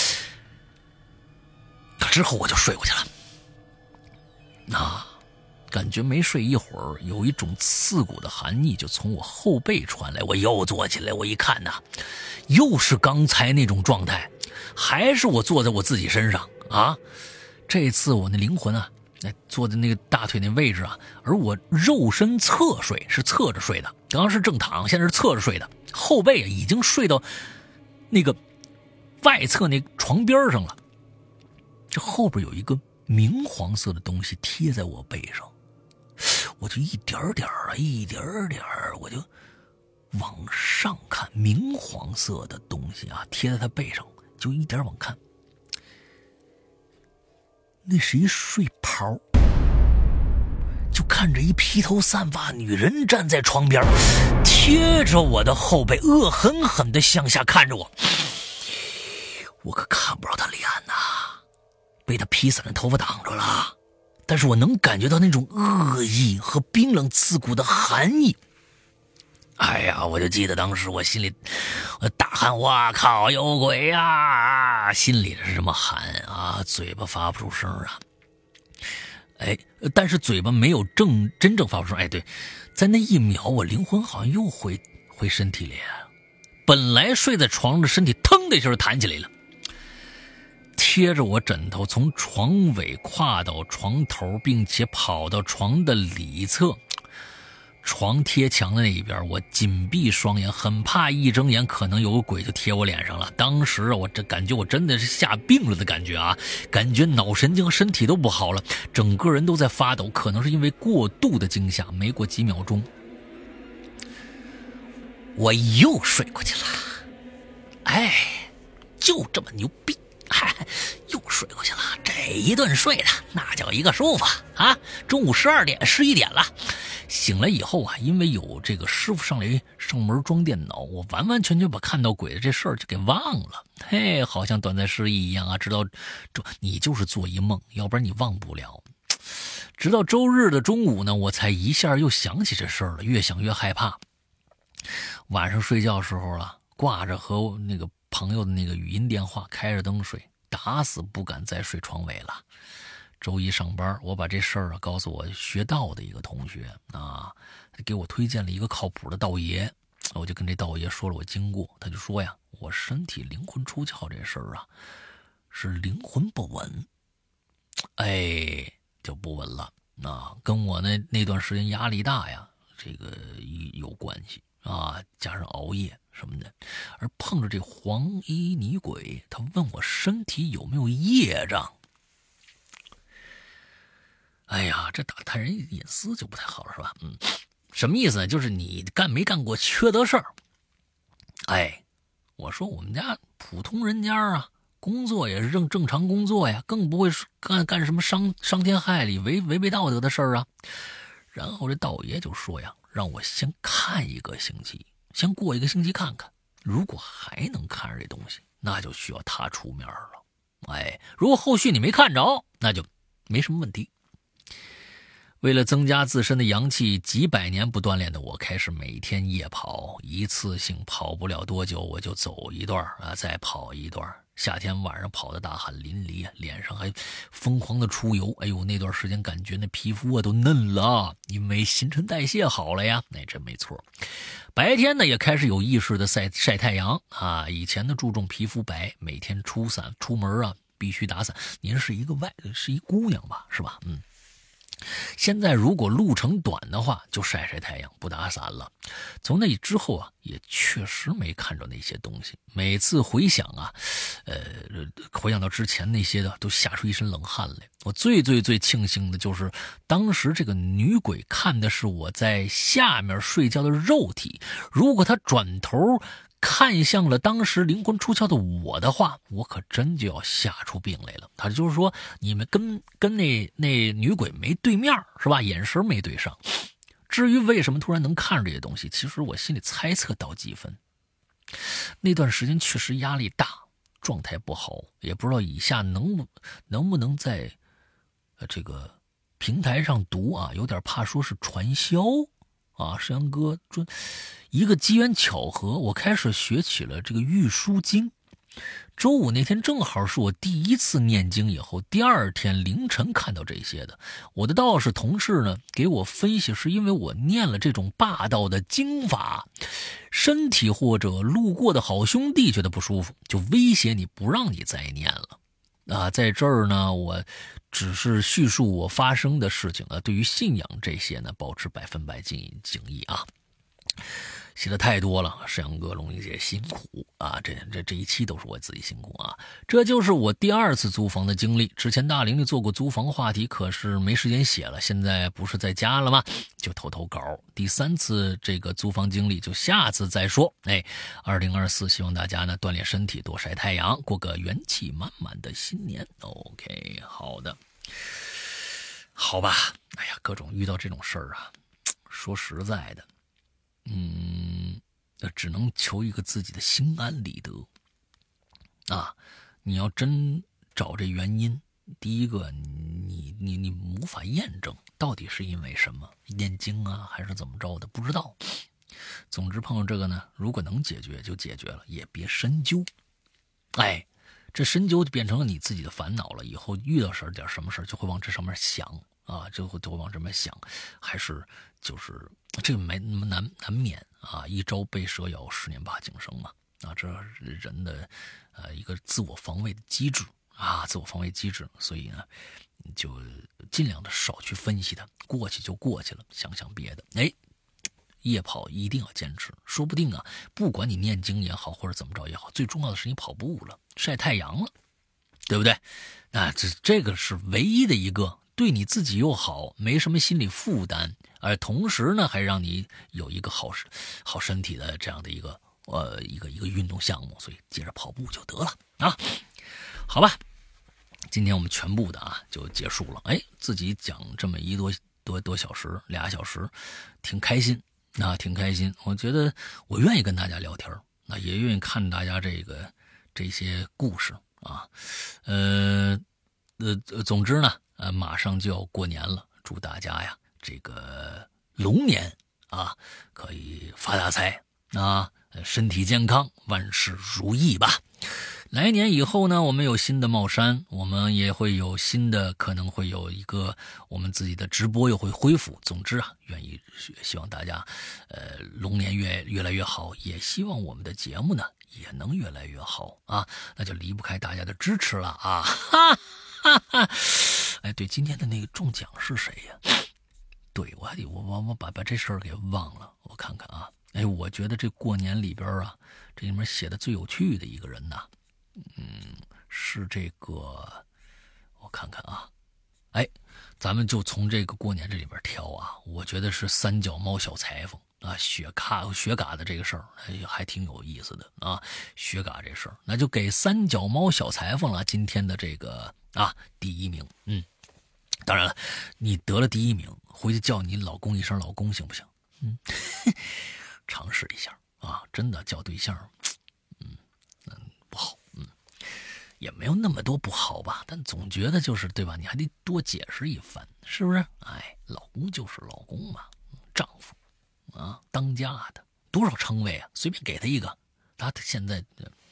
之后我就睡过去了。感觉没睡一会儿，有一种刺骨的寒意就从我后背传来，我又坐起来，我一看呐，又是刚才那种状态，还是我坐在我自己身上啊。这次我那灵魂啊，坐在那个大腿那位置啊，而我肉身侧睡，是侧着睡的，刚刚是正躺，现在是侧着睡的，后背已经睡到那个外侧那床边上了。这后边有一个明黄色的东西贴在我背上，我就一点点我就往上看，明黄色的东西啊贴在他背上，就一点往看，那是一睡袍，就看着一披头散发女人站在床边，贴着我的后背，恶狠狠地向下看着我。我可看不着他脸呐，被他披散的头发挡着了，但是我能感觉到那种恶意和冰冷刺骨的寒意。哎呀，我就记得当时我心里我大喊，哇靠，有鬼呀，心里是这么喊啊，嘴巴发不出声啊。但是嘴巴没有真正发出声。对，在那一秒我灵魂好像又回身体里，本来睡在床上的身体腾的一下就弹起来了，贴着我枕头从床尾跨到床头，并且跑到床的里侧，床贴墙的那一边。我紧闭双眼，很怕一睁眼可能有个鬼就贴我脸上了。当时我这感觉我真的是吓病了的感觉啊，感觉脑神经身体都不好了，整个人都在发抖，可能是因为过度的惊吓。没过几秒钟我又睡过去了，就这么牛逼，又睡过去了。这一顿睡的那叫一个舒服啊！中午11点了，醒来以后啊，因为有这个师傅上门装电脑，我完完全全把看到鬼的这事儿就给忘了。好像短暂失忆一样啊！直到你就是做一梦，要不然你忘不了。直到周日的中午呢，我才一下又想起这事儿了，越想越害怕。晚上睡觉时候了，挂着和那个朋友的那个语音电话，开着灯睡，打死不敢再睡床尾了。周一上班，我把这事儿告诉我学道的一个同学啊，他给我推荐了一个靠谱的道爷，我就跟这道爷说了我经过，他就说呀，我身体灵魂出窍这事儿啊，是灵魂不稳，就不稳了。跟我那段时间压力大呀，这个有关系啊，加上熬夜什么的。而碰着这黄衣女鬼，他问我身体有没有业障。这打探人隐私就不太好了，是吧？什么意思呢？就是你没干过缺德事儿。我说我们家普通人家啊，工作也是正常工作呀，更不会干什么伤天害理、违背道德的事儿啊。然后这道爷就说呀，让我先看一个星期，先过一个星期看看，如果还能看着这东西，那就需要他出面了。如果后续你没看着，那就没什么问题。为了增加自身的阳气，几百年不锻炼的我开始每天夜跑，一次性跑不了多久我就走一段再跑一段。夏天晚上跑得大汗淋漓，脸上还疯狂的出油。那段时间感觉那皮肤都嫩了，因为新陈代谢好了呀。真没错。白天呢也开始有意识的晒太阳啊。以前呢注重皮肤白，每天出门啊必须打伞。您是一姑娘吧，是吧？现在如果路程短的话，就晒太阳，不打伞了。从那之后啊，也确实没看着那些东西。每次回想啊，回想到之前那些的，都吓出一身冷汗来。我最庆幸的就是当时这个女鬼看的是我在下面睡觉的肉体，如果她转头看向了当时灵魂出窍的我的话，我可真就要吓出病来了。他就是说，你们跟那女鬼没对面是吧？眼神没对上。至于为什么突然能看着这些东西，其实我心里猜测到几分。那段时间确实压力大，状态不好，也不知道以下能不能再这个平台上读啊，有点怕说是传销啊。石阳哥一个机缘巧合，我开始学起了这个玉书经。周五那天正好是我第一次念经，以后第二天凌晨看到这些的。我的道士同事呢给我分析，是因为我念了这种霸道的经法，身体或者路过的好兄弟觉得不舒服，就威胁你不让你再念了。啊，在这儿呢，我只是叙述我发生的事情啊。对于信仰这些呢，保持100%敬意啊。写的太多了，石阳哥、龙玲姐辛苦啊！这一期都是我自己辛苦啊！这就是我第2次租房的经历。之前大玲玲做过租房话题，可是没时间写了。现在不是在家了吗？就偷偷稿。第3次这个租房经历就下次再说。2024，希望大家呢锻炼身体，多晒太阳，过个元气满满的新年。OK， 好的，好吧。哎呀，各种遇到这种事儿啊，说实在的。只能求一个自己的心安理得啊！你要真找这原因，第一个你无法验证到底是因为什么，念经啊还是怎么着的，不知道。总之碰到这个呢，如果能解决就解决了，也别深究。哎，这深究就变成了你自己的烦恼了，以后遇到点什么事就会往这上面想啊，就会往这边想，还是就是这个没那么难免啊，一朝被蛇咬，10年怕井绳嘛啊，这是人的一个自我防卫的机制啊，自我防卫机制，所以呢，你就尽量的少去分析它，过去就过去了，想想别的。夜跑一定要坚持，说不定啊，不管你念经也好，或者怎么着也好，最重要的是你跑步了，晒太阳了，对不对？啊，这个是唯一的一个对你自己又好，没什么心理负担，而同时呢，还让你有一个好身体的这样的一个运动项目，所以接着跑步就得了啊。好吧，今天我们全部的啊就结束了。自己讲这么多小时，2小时，挺开心。挺开心，我觉得我愿意跟大家聊天，也愿意看大家这些故事啊。总之呢，马上就要过年了，祝大家呀这个龙年啊可以发大财啊，身体健康，万事如意吧。来年以后呢，我们有新的帽衫，我们也会有新的，可能会有一个我们自己的直播又会恢复。总之啊，希望大家龙年越来越好，也希望我们的节目呢也能越来越好啊，那就离不开大家的支持了啊！哈哈哈！对，今天的那个中奖是谁呀？对，我把这事儿给忘了，我看看啊。我觉得这过年里边啊，这里面写的最有趣的一个人呐，是这个，我看看啊，咱们就从这个过年这里边挑啊，我觉得是三脚猫小裁缝啊，雪嘎的这个事儿，还挺有意思的啊，雪嘎这事儿，那就给三脚猫小裁缝了今天的这个第1名，当然了，你得了第1名，回去叫你老公一声老公行不行？尝试一下啊，真的叫对象，不好，也没有那么多不好吧，但总觉得就是对吧？你还得多解释一番，是不是？老公就是老公嘛，丈夫啊，当家的，多少称谓啊，随便给他一个，他现在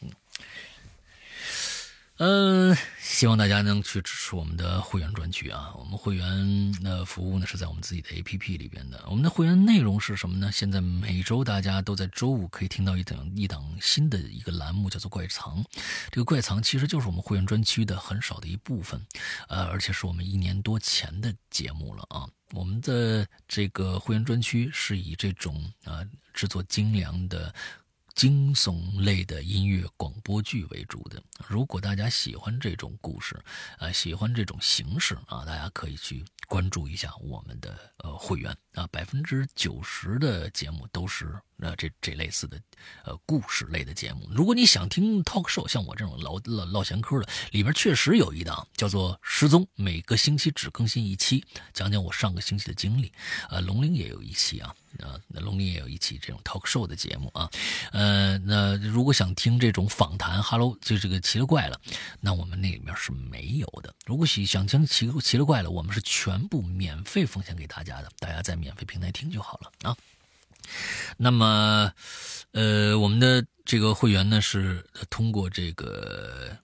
希望大家能去支持我们的会员专区啊。我们会员的服务呢是在我们自己的 APP 里边的。我们的会员内容是什么呢？现在每周大家都在周五可以听到一档新的一个栏目，叫做怪藏。这个怪藏其实就是我们会员专区的很少的一部分，而且是我们1年多前的节目了啊。我们的这个会员专区是以这种制作精良的惊悚类的音乐广播剧为主的。如果大家喜欢这种故事，喜欢这种形式啊，大家可以去关注一下我们的会员啊，90%的节目都是这类似的故事类的节目。如果你想听 talk show， 像我这种唠闲嗑的，里边确实有一档叫做《失踪》，每个星期只更新一期，讲讲我上个星期的经历。龙玲也有一期啊，龙玲也有一期这种 talk show 的节目啊。那如果想听这种访谈 ，Hello 就这个奇了怪了，那我们那里面是没有的。如果想听奇了怪了，我们是全部免费奉献给大家的，大家在免费平台听就好了啊。那么，我们的这个会员呢是通过这个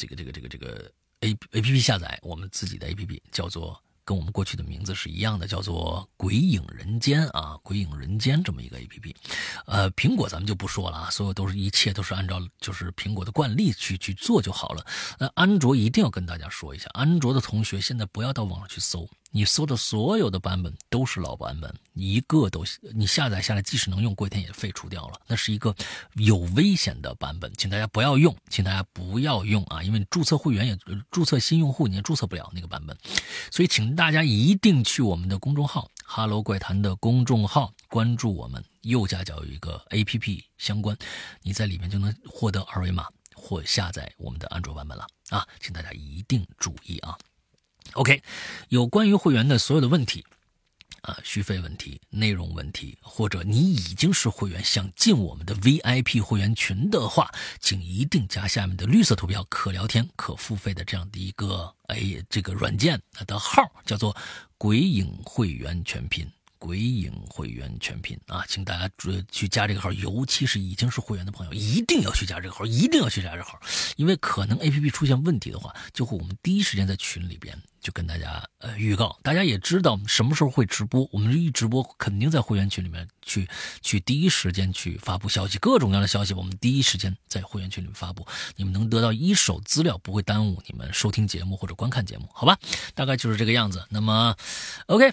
APP 下载我们自己的 APP， 叫做跟我们过去的名字是一样的，叫做鬼影人间啊，鬼影人间这么一个 APP。苹果咱们就不说了啊，所有一切都是按照就是苹果的惯例去做就好了。那安卓一定要跟大家说一下，安卓的同学现在不要到网上去搜。你搜的所有的版本都是老版本，一个都你下载下来，即使能用，过一天也废除掉了。那是一个有危险的版本，请大家不要用，啊！因为你注册会员也注册新用户，你也注册不了那个版本。所以，请大家一定去我们的公众号“哈喽怪谈”的公众号关注我们，右下角有一个 APP 相关，你在里面就能获得二维码或下载我们的安卓版本了啊！请大家一定注意啊！ OK， 有关于会员的所有的问题续费问题、内容问题，或者你已经是会员想进我们的 VIP 会员群的话，请一定加下面的绿色图标可聊天可付费的这样的一个这个软件的号，叫做鬼影会员全拼。鬼影会员全拼啊，请大家去加这个号，尤其是已经是会员的朋友，一定要去加这个号，因为可能 APP 出现问题的话，就会我们第一时间在群里边就跟大家预告，大家也知道什么时候会直播，我们一直播肯定在会员群里面去第一时间去发布消息，各种各样的消息我们第一时间在会员群里面发布，你们能得到一手资料，不会耽误你们收听节目或者观看节目，好吧？大概就是这个样子。那么 OK，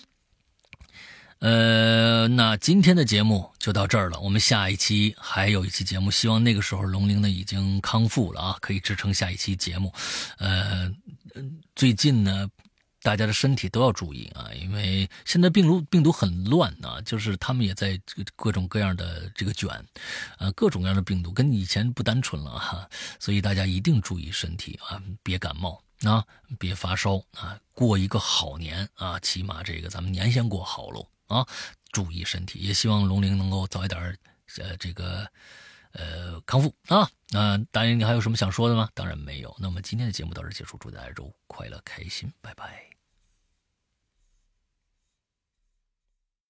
那今天的节目就到这儿了。我们下一期还有一期节目，希望那个时候龙玲呢已经康复了啊，可以支撑下一期节目。最近呢，大家的身体都要注意啊，因为现在病毒很乱啊，就是他们也在各种各样的这个卷，各种各样的病毒跟以前不单纯了哈，所以大家一定注意身体啊，别感冒。别发烧啊，过一个好年啊，起码这个咱们年先过好喽啊，注意身体，也希望龙玲能够早一点康复啊。当然你还有什么想说的吗？当然没有。那么今天的节目到这结束，祝大家周快乐开心，拜拜。